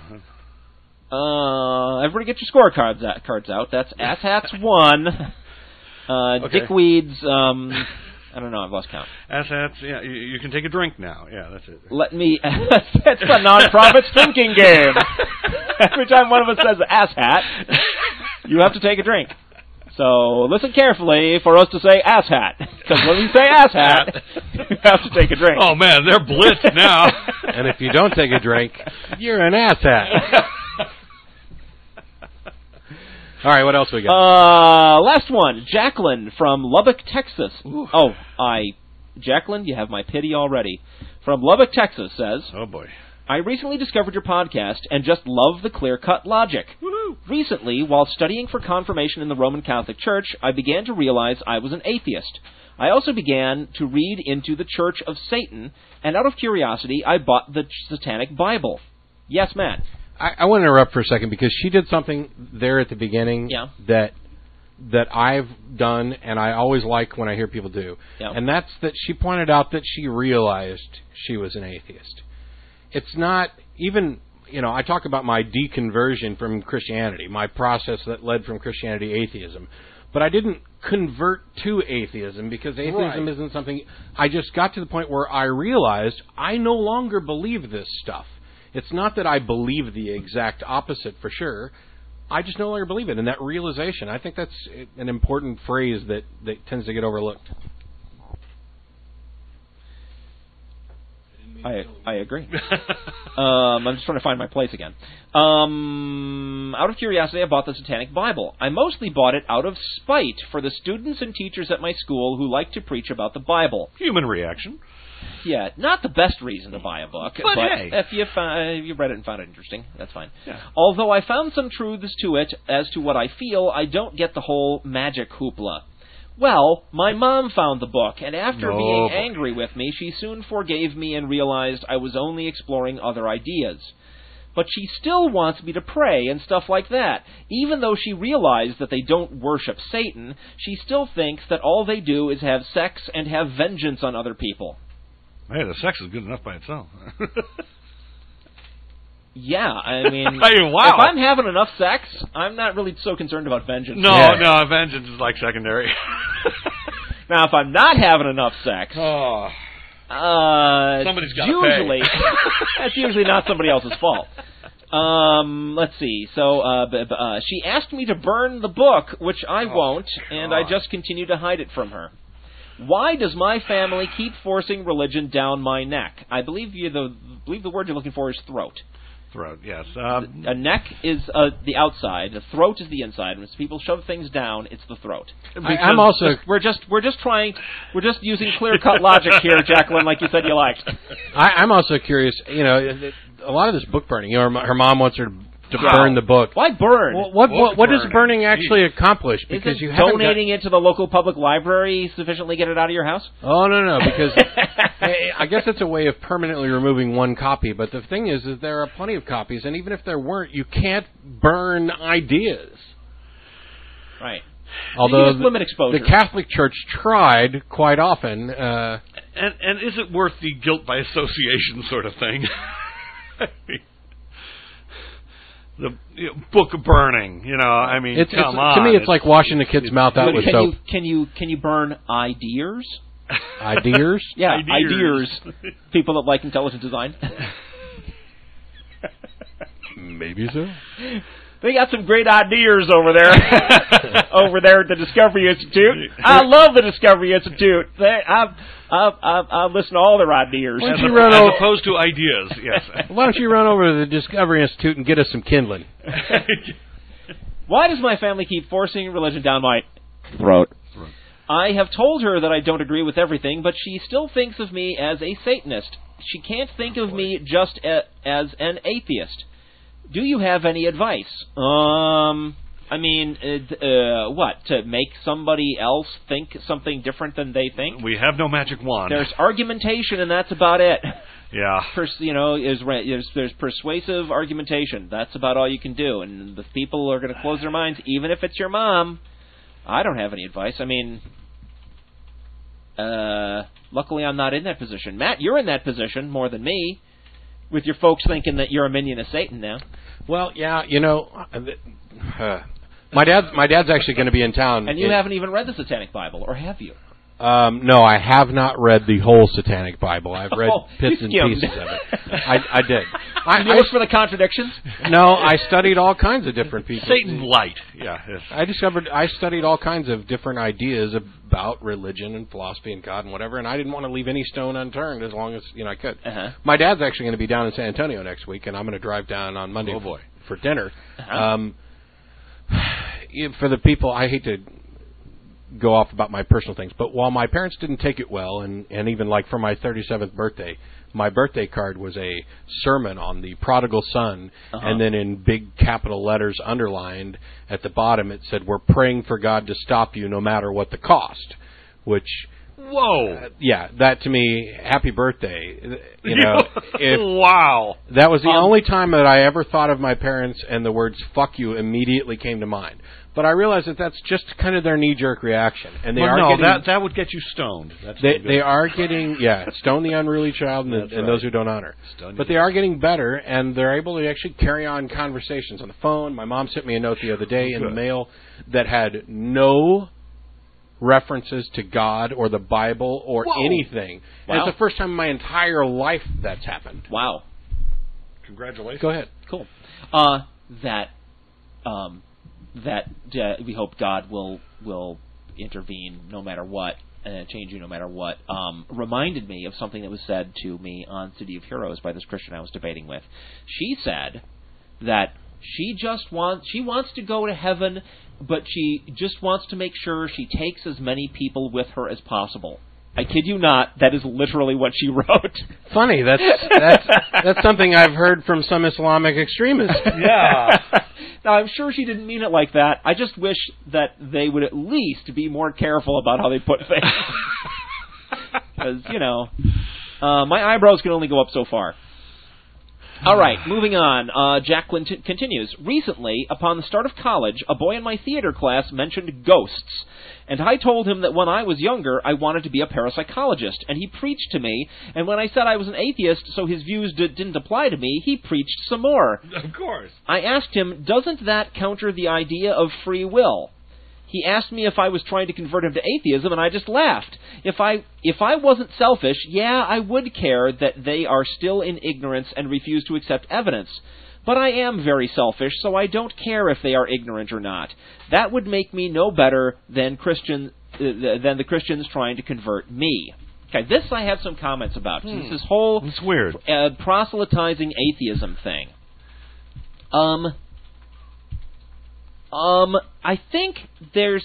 Uh, everybody get your scorecards out, cards out. That's Asshats one. Uh, Okay. Dickweeds, um, I don't know, I've lost count. Assets, yeah, you, you can take a drink now. Yeah, that's it. Let me, that's a non-profit drinking game. Every time one of us says ass hat, you have to take a drink. So listen carefully for us to say ass hat. Because when we say ass hat, you have to take a drink. Oh, man, they're blitzed now. And if you don't take a drink, you're an ass hat. All right, what else we got? Uh, last one. Jacqueline from Lubbock, Texas. Ooh. Oh, I... Jacqueline, you have my pity already. From Lubbock, Texas says... Oh, boy. I recently discovered your podcast and just love the clear-cut logic. Woo-hoo. Recently, while studying for confirmation in the Roman Catholic Church, I began to realize I was an atheist. I also began to read into the Church of Satan, and out of curiosity, I bought the Satanic Bible. Yes, Matt? I, I want to interrupt for a second because she did something there at the beginning Yeah. that that I've done and I always like when I hear people do. Yeah. And that's that she pointed out that she realized she was an atheist. It's not even, you know, I talk about my deconversion from Christianity, my process that led from Christianity to atheism. But I didn't convert to atheism because atheism Right. isn't something... I just got to the point where I realized I no longer believe this stuff. It's not that I believe the exact opposite for sure. I just no longer believe it. And that realization, I think that's an important phrase that, that tends to get overlooked. I I agree. um, I'm just trying to find my place again. Um, out of curiosity, I bought the Satanic Bible. I mostly bought it out of spite for the students and teachers at my school who like to preach about the Bible. Human reaction. Yeah, not the best reason to buy a book, But but hey. if you found, if you read it and found it interesting, that's fine. Yeah. Although I found some truths to it as to what I feel, I don't get the whole magic hoopla. Well, my mom found the book, and after No being boy. angry with me, she soon forgave me and realized I was only exploring other ideas. But she still wants me to pray and stuff like that. Even though she realized that they don't worship Satan, she still thinks that all they do is have sex and have vengeance on other people. Hey, the sex is good enough by itself. Yeah, I mean, Hey, wow. if I'm having enough sex, I'm not really so concerned about vengeance. No, Yeah. no, vengeance is like secondary. Now, if I'm not having enough sex, Oh. uh, Somebody's gotta usually pay. that's usually not somebody else's fault. Um, let's see. So, uh, b- b- uh, she asked me to burn the book, which I Oh, won't, and I God. just continue to hide it from her. Why does my family keep forcing religion down my neck? I believe you the believe the word you're looking for is throat. Throat, yes. Um, A neck is uh, the outside. The throat is the inside. When people shove things down, it's the throat. I, I'm also... Just- we're just we're just trying. We're just using clear cut logic here, Jacqueline, like you said you liked. I, I'm also curious, you know, a lot of this book burning, you know, her, her mom wants her to Yeah. burn the book. Why burn? Well, what, what, what does burning. burning actually accomplish? Because Isn't you haven't donating it to the local public library sufficiently get it out of your house? Got, oh no no because hey, I guess it's a way of permanently removing one copy. But the thing is, is there are plenty of copies, and even if there weren't, you can't burn ideas. Right. Although just limit exposure. the Catholic Church tried quite often. Uh, and and is it worth the guilt by association sort of thing? The you know, book burning, you know. I mean, it's, come it's, on. to me, it's, like washing the kid's mouth out But with can soap. you can you can you burn ideas? Ideas? Yeah, Ideas. ideas. People that like intelligent design. Maybe so. They got some great ideas over there, over there at the Discovery Institute. I love the Discovery Institute. They, I, I, I, I listen to all their ideas. Why As, don't you a- run as over- opposed to ideas, yes. Why don't you run over to the Discovery Institute and get us some kindling? Why does my family keep forcing religion down my throat? I have told her that I don't agree with everything, but she still thinks of me as a Satanist. She can't think of me just a, as an atheist. Do you have any advice? Um, I mean, uh, uh, what? To make somebody else think something different than they think? We have no magic wand. There's argumentation, and that's about it. yeah. Pers- you know, is there's, there's persuasive argumentation. That's about all you can do, and the people are going to close their minds, even if it's your mom. I don't have any advice. I mean, uh, luckily I'm not in that position. Matt, you're in that position more than me, with your folks thinking that you're a minion of Satan now. Well, yeah, you know, uh, my dad's my dad's actually going to be in town. And you in, haven't even read the Satanic Bible, or have you? Um, no, I have not read the whole Satanic Bible. I've read Oh, bits and you skimmed. pieces of it. I, I did. I, Did you I, look for the contradictions? no, I studied all kinds of different people. Satan light. Yeah. Yes. I discovered I studied all kinds of different ideas about religion and philosophy and God and whatever, and I didn't want to leave any stone unturned as long as you know I could. Uh-huh. My dad's actually going to be down in San Antonio next week, and I'm going to drive down on Monday Oh, boy. for dinner. Uh-huh. Um, for the people, I hate to go off about my personal things, but while my parents didn't take it well, and, and even like for my thirty-seventh birthday, my birthday card was a sermon on the prodigal son, Uh-huh. and then in big capital letters underlined at the bottom it said, "We're praying for God to stop you no matter what the cost," which, Whoa. uh, yeah, that to me, happy birthday. You know, if wow. that was the Um, only time that I ever thought of my parents and the words "fuck you" immediately came to mind. But I realize that that's just kind of their knee-jerk reaction, and they well, are no, getting, that that would get you stoned. That's they no good. they are getting yeah stone the unruly child and, That's and right. those who don't honor. Stone But you. they are getting better, and they're able to actually carry on conversations on the phone. My mom sent me a note the other day in the Good. mail that had no references to God or the Bible or Whoa. anything. And Wow. it's the first time in my entire life that's happened. Wow. Congratulations. Go ahead. Cool. Uh, that um, that uh, we hope God will will intervene no matter what and change you no matter what. Um, reminded me of something that was said to me on City of Heroes by this Christian I was debating with. She said that she just wants she wants to go to heaven, but she just wants to make sure she takes as many people with her as possible. I kid you not, that is literally what she wrote. Funny, that's that's that's something I've heard from some Islamic extremists. Yeah. Now, I'm sure she didn't mean it like that. I just wish that they would at least be more careful about how they put things. Because, you know, uh, my eyebrows can only go up so far. All right, moving on. Uh, Jack Quint- continues. Recently, upon the start of college, a boy in my theater class mentioned ghosts, and I told him that when I was younger, I wanted to be a parapsychologist, and he preached to me, and when I said I was an atheist, so his views d- didn't apply to me, he preached some more. Of course. I asked him, doesn't that counter the idea of free will? He asked me if I was trying to convert him to atheism, and I just laughed. If I if I wasn't selfish, yeah, I would care that they are still in ignorance and refuse to accept evidence. But I am very selfish, so I don't care if they are ignorant or not. That would make me no better than Christian uh, than the Christians trying to convert me. Okay, this I have some comments about. Hmm. It's this whole It's weird. uh, proselytizing atheism thing. Um. Um, I think there's,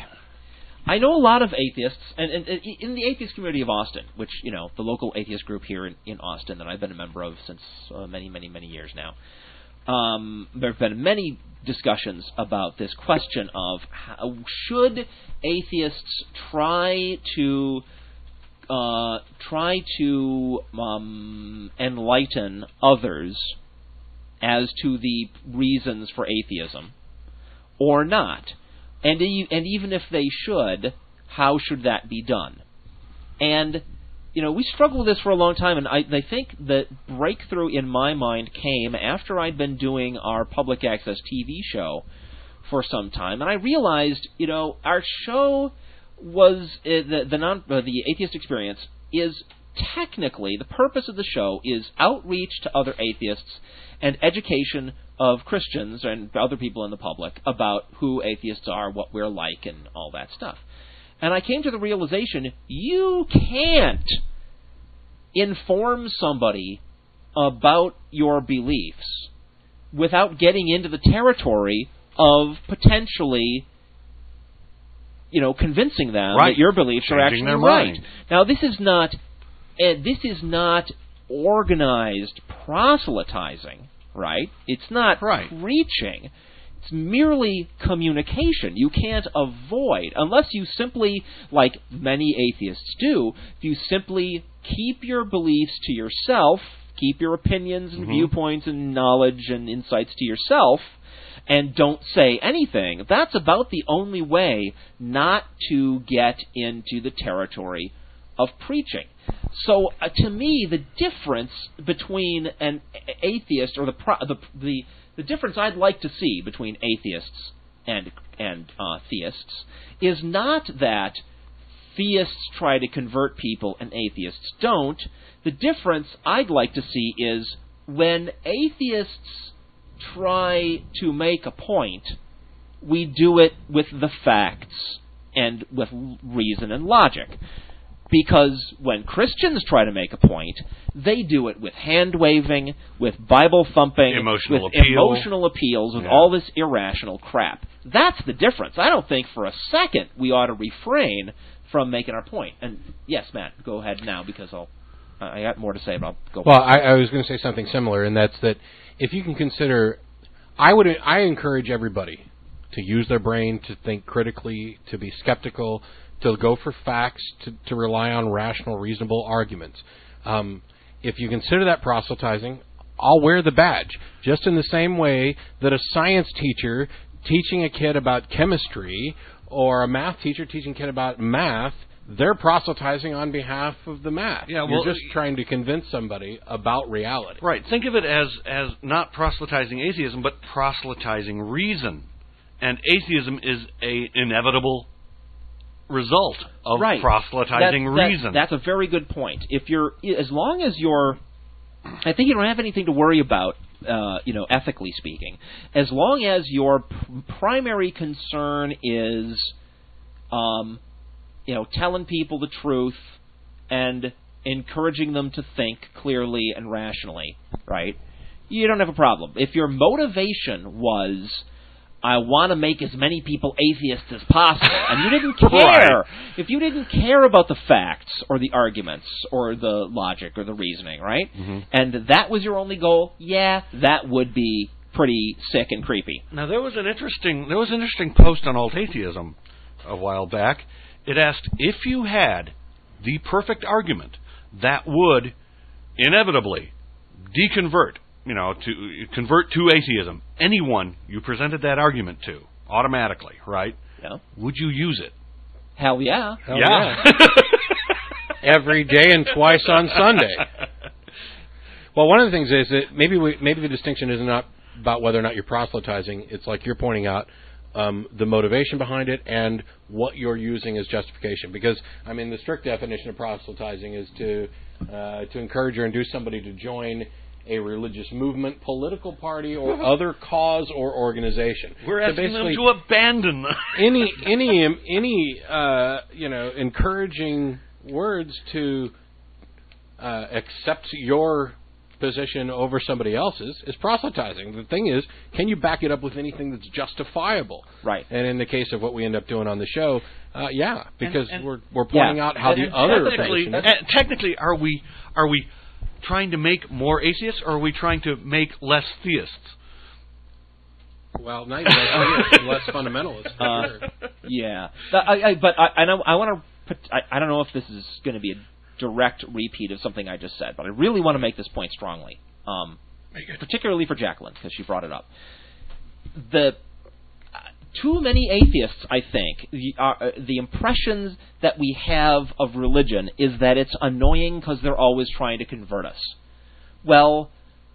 I know a lot of atheists, and, and, and in the atheist community of Austin, which, you know, the local atheist group here in, in Austin that I've been a member of since uh, many, many, many years now, um, there have been many discussions about this question of how, should atheists try to uh, try to um, enlighten others as to the reasons for atheism, or not? And e- and even if they should, how should that be done? And, you know, we struggled with this for a long time, and I, I think the breakthrough in my mind came after I'd been doing our public access T V show for some time, and I realized, you know, our show was, uh, the, the, non, uh, the Atheist Experience is technically, the purpose of the show is outreach to other atheists and education of Christians and other people in the public about who atheists are, what we're like, and all that stuff. And I came to the realization, you can't inform somebody about your beliefs without getting into the territory of potentially, you know, convincing them Right. that your beliefs are Changing actually their right. mind. Now, this is not, uh, this is not organized proselytizing. Right? It's not Right. preaching. It's merely communication. You can't avoid, unless you simply, like many atheists do, if you simply keep your beliefs to yourself, keep your opinions and Mm-hmm. viewpoints and knowledge and insights to yourself, and don't say anything, that's about the only way not to get into the territory of preaching. So, uh, to me, the difference between an a- atheist, or the, pro- the the the difference I'd like to see between atheists and and uh, theists, is not that theists try to convert people and atheists don't. The difference I'd like to see is when atheists try to make a point, we do it with the facts and with reason and logic. Because when Christians try to make a point, they do it with hand-waving, with Bible-thumping, emotional with appeal. emotional appeals, with Yeah. all this irrational crap. That's the difference. I don't think for a second we ought to refrain from making our point. And yes, Matt, go ahead now because I'll, I got more to say, but I'll go. Well, I, I was going to say something similar, and that's that if you can consider, I would, I encourage everybody to use their brain, to think critically, to be skeptical, to go for facts, to, to rely on rational, reasonable arguments. Um, if you consider that proselytizing, I'll wear the badge. Just in the same way that a science teacher teaching a kid about chemistry or a math teacher teaching a kid about math, they're proselytizing on behalf of the math. Yeah, well, You're just trying to convince somebody about reality. Right. Think of it as as not proselytizing atheism, but proselytizing reason. And atheism is a inevitable result of right. proselytizing that, that, reason. That's a very good point. If you're, as long as you're, I think you don't have anything to worry about, uh, you know, ethically speaking. As long as your p- primary concern is, um, you know, telling people the truth and encouraging them to think clearly and rationally, right? You don't have a problem. If your motivation was, I want to make as many people atheists as possible, and you didn't care, Right. if you didn't care about the facts or the arguments or the logic or the reasoning, right? Mm-hmm. And that was your only goal, yeah, that would be pretty sick and creepy. Now there was an interesting there was an interesting post on Alt Atheism a while back. It asked if you had the perfect argument that would inevitably deconvert, you know, to convert to atheism, anyone you presented that argument to automatically, right? Yeah. Would you use it? Hell yeah. Hell yeah. Every day and twice on Sunday. Well, one of the things is that maybe we, maybe the distinction is not about whether or not you're proselytizing. It's like you're pointing out um, the motivation behind it and what you're using as justification. Because, I mean, the strict definition of proselytizing is to uh, to encourage or induce somebody to join a religious movement, political party, or other cause or organization. We're So asking them basically, to abandon them. any any any uh, you know encouraging words to uh, accept your position over somebody else's is proselytizing. The thing is, can you back it up with anything that's justifiable? Right. And in the case of what we end up doing on the show, uh, yeah, because And- and- we're we're pointing Yeah. out how And- the and other technically, position. uh, technically, are we are we trying to make more atheists, or are we trying to make less theists? Well, not even less, less fundamentalist. for Uh, sure. Yeah, That- I, I, but I, I, know, I want to. I, I don't know if this is going to be a direct repeat of something I just said, but I really want to make this point strongly, um, particularly for Jacqueline because she brought it up. The uh, too many atheists, I think, the, uh, the impressions that we have of religion is that it's annoying because they're always trying to convert us. Well,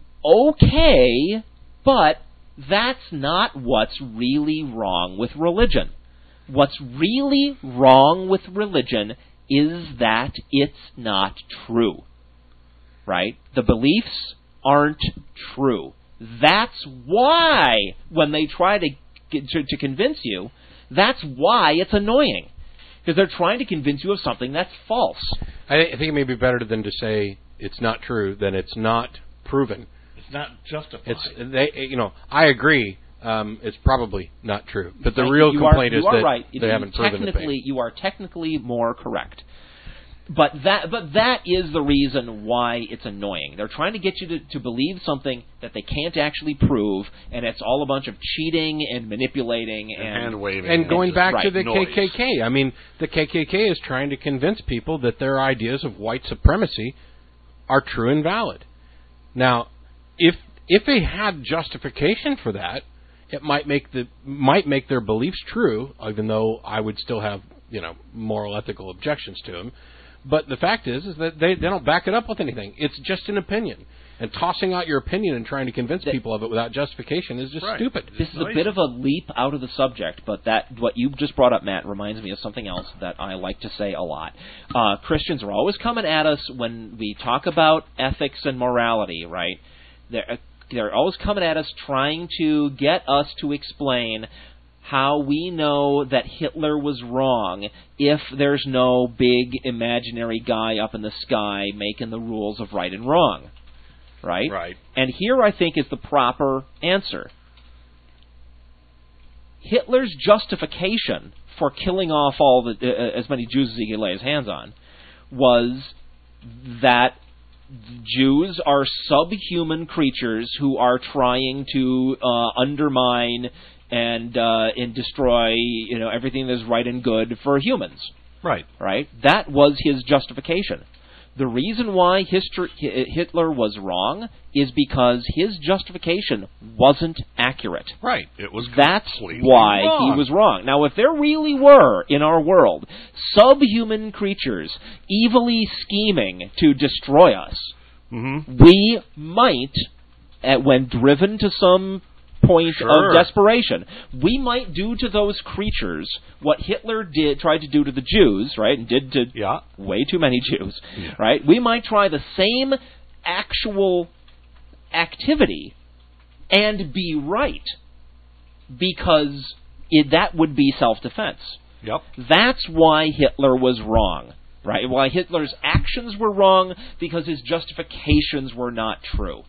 okay, but that's not what's really wrong with religion. What's really wrong with religion is that it's not true. Right? The beliefs aren't true. That's why, when they try to, get, to, to convince you, that's why it's annoying. Because they're trying to convince you of something that's false. I, I think it may be better than to say it's not true than it's not proven. It's not justified. It's they, you know, I agree. Um, it's probably not true, but the Right, real you complaint are, is you are that right. they You haven't proven the technically, thing. You are technically more correct. But that, but that is the reason why it's annoying. They're trying to get you to, to believe something that they can't actually prove, and it's all a bunch of cheating and manipulating and, and hand waving. And going just back right, to the noise. K K K, I mean, the K K K is trying to convince people that their ideas of white supremacy are true and valid. Now, if if they had justification for that, it might make the might make their beliefs true, even though I would still have, you know, moral ethical objections to them. But the fact is, is that they, they don't back it up with anything. It's just an opinion. And tossing out your opinion and trying to convince people of it without justification is just Right. stupid. This is a bit of a leap out of the subject, but that what you just brought up, Matt, reminds me of something else that I like to say a lot. Uh, Christians are always coming at us when we talk about ethics and morality, right? They're, they're always coming at us trying to get us to explain how we know that Hitler was wrong if there's no big imaginary guy up in the sky making the rules of right and wrong. Right? Right. And here I think is the proper answer. Hitler's justification for killing off all the uh, as many Jews as he could lay his hands on was that Jews are subhuman creatures who are trying to uh, undermine and uh, and destroy, you know, everything that's right and good for humans. Right. Right? That was his justification. The reason why history, Hitler was wrong is because his justification wasn't accurate. Right. It was That's completely why wrong. he was wrong. Now, if there really were, in our world, subhuman creatures evilly scheming to destroy us, Mm-hmm. we might, at, when driven to some point Sure. of desperation, we might do to those creatures what Hitler did, tried to do to the Jews, right, and did to Yeah. way too many Jews, Yeah. right? We might try the same actual activity and be right, because it, that would be self-defense. Yep. That's why Hitler was wrong, right? Why Hitler's actions were wrong, because his justifications were not true.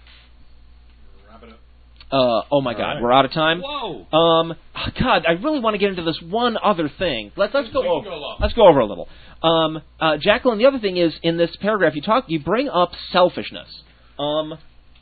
Uh, oh my God, right. we're out of time. Whoa. Um, oh God, I really want to get into this one other thing. Let's let's go We can over. go long. Let's go over a little. Um, uh, Jacqueline, the other thing is in this paragraph you talk, you bring up selfishness. Um,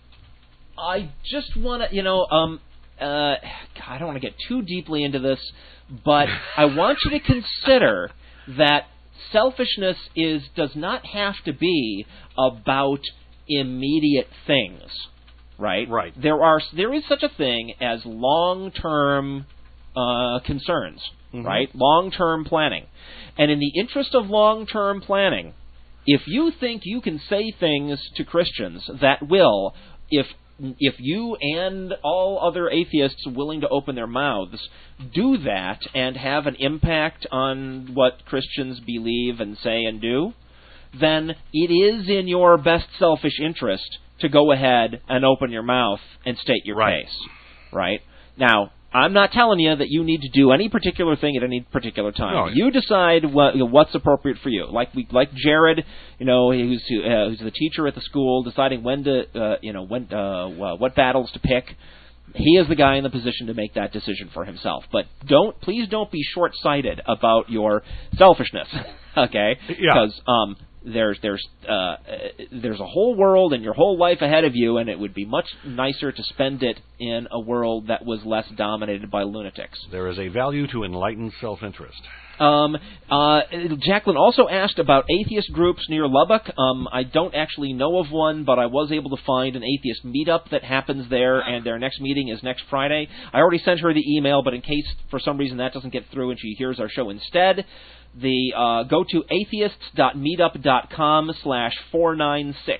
I just want to, you know, um, uh, God, I don't want to get too deeply into this, but I want you to consider that selfishness is does not have to be about immediate things. Right? Right. There are there is such a thing as long-term uh, concerns, Mm-hmm. right? Long-term planning. And in the interest of long-term planning, if you think you can say things to Christians that will, if if you and all other atheists willing to open their mouths do that and have an impact on what Christians believe and say and do, then it is in your best selfish interest to go ahead and open your mouth and state your Right. case, right? Now, I'm not telling you that you need to do any particular thing at any particular time. No. You decide what, you know, what's appropriate for you. Like we, like Jared, you know, who's uh, who's the teacher at the school, deciding when to, uh, you know, when uh, what battles to pick. He is the guy in the position to make that decision for himself. But don't, please don't be short-sighted about your selfishness, okay? Yeah. Because um, there's there's uh, there's a whole world and your whole life ahead of you, and it would be much nicer to spend it in a world that was less dominated by lunatics. There is a value to enlightened self-interest. Um, uh, Jacqueline also asked about atheist groups near Lubbock. Um, I don't actually know of one, but I was able to find an atheist meetup that happens there, and their next meeting is next Friday. I already sent her the email, but in case for some reason that doesn't get through and she hears our show instead, the uh, go to atheists.meetup.com slash 496.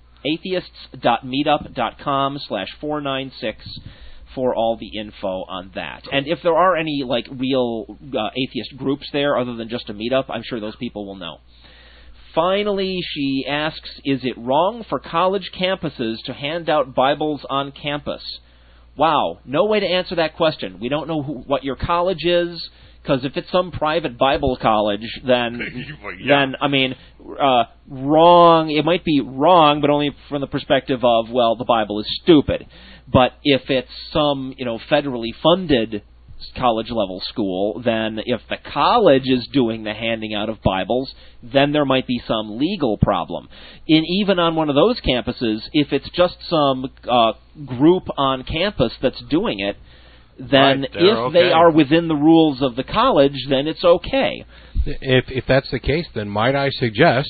atheists.meetup.com slash 496 for all the info on that. And if there are any like real uh, atheist groups there other than just a meetup, I'm sure those people will know. Finally, she asks, is it wrong for college campuses to hand out Bibles on campus? Wow, no way to answer that question. We don't know who, what your college is, because if it's some private Bible college, then, Yeah. then I mean, uh, wrong, it might be wrong, but only from the perspective of, well, the Bible is stupid. But if it's some, you know, federally funded college-level school, then if the college is doing the handing out of Bibles, then there might be some legal problem. And even on one of those campuses, if it's just some uh, group on campus that's doing it, then Right, they're if they okay. are within the rules of the college, then it's okay. If if that's the case, then might I suggest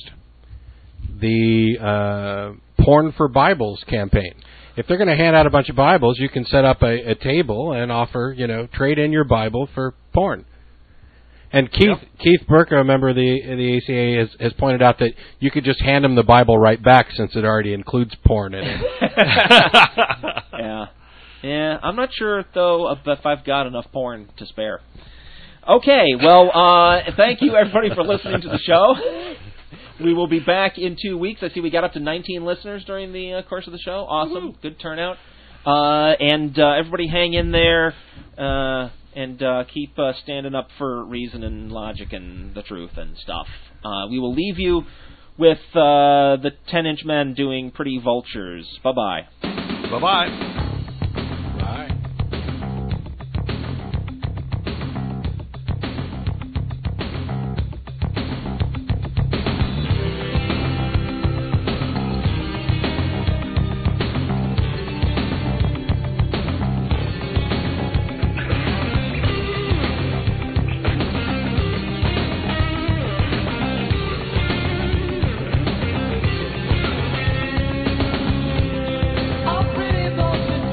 the uh, Porn for Bibles campaign? If they're going to hand out a bunch of Bibles, you can set up a, a table and offer, you know, trade in your Bible for porn. And Keith Yep. Keith Burka, a member of the the A C A, has, has pointed out that you could just hand him the Bible right back since it already includes porn in it. Yeah. Yeah, I'm not sure, though, if I've got enough porn to spare. Okay, well, uh, thank you, everybody, for listening to the show. We will be back in two weeks. I see we got up to nineteen listeners during the uh, course of the show. Awesome. Mm-hmm. Good turnout. Uh, and uh, everybody hang in there uh, and uh, keep uh, standing up for reason and logic and the truth and stuff. Uh, we will leave you with uh, the ten-inch men doing Pretty Vultures. Bye-bye. Bye-bye. Pretty vulture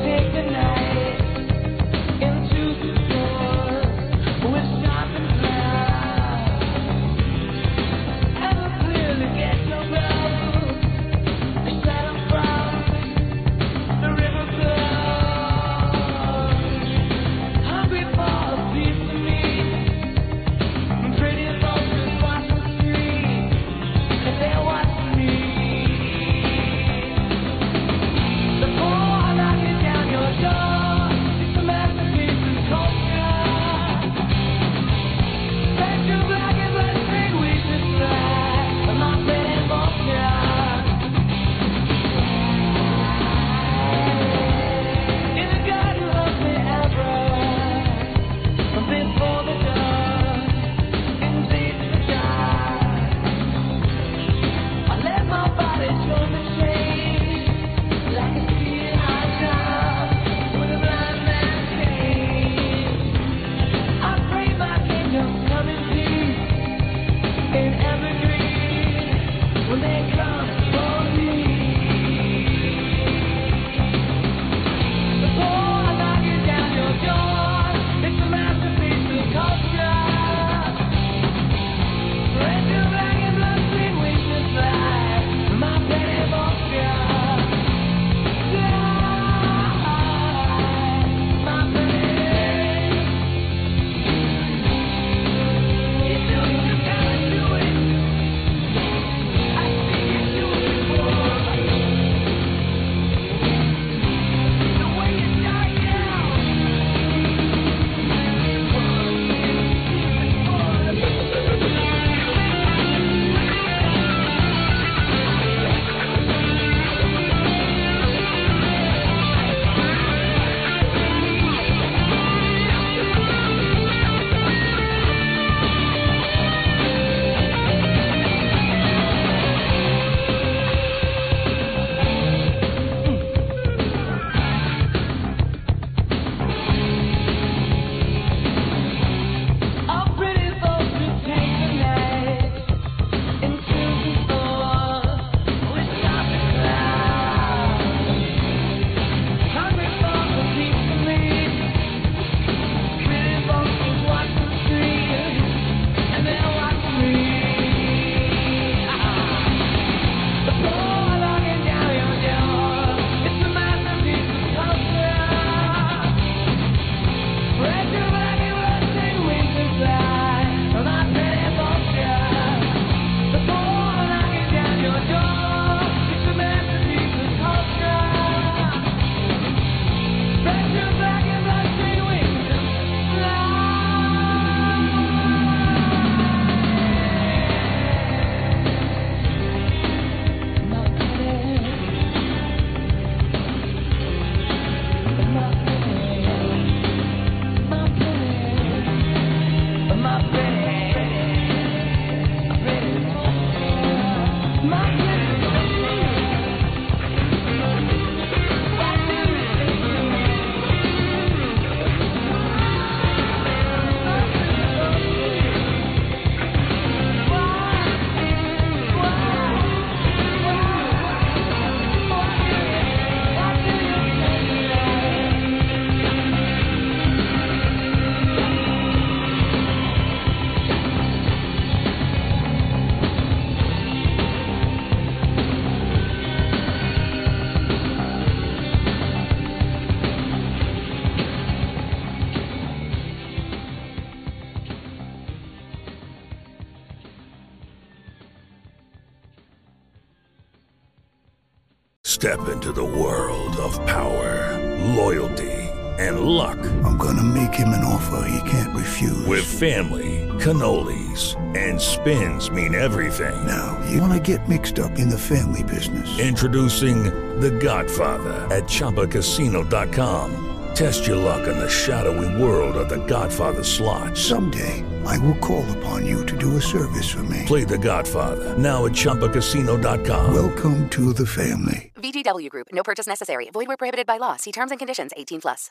Step into the world of power, loyalty, and luck. I'm gonna make him an offer he can't refuse. With family, cannolis, and spins mean everything. Now, you wanna get mixed up in the family business. Introducing The Godfather at Chumba Casino dot com. Test your luck in the shadowy world of The Godfather slot. Someday, I will call upon you to do a service for me. Play The Godfather, now at Chumba Casino dot com. Welcome to the family. V G W Group. No purchase necessary. Void where prohibited by law. See terms and conditions. eighteen plus.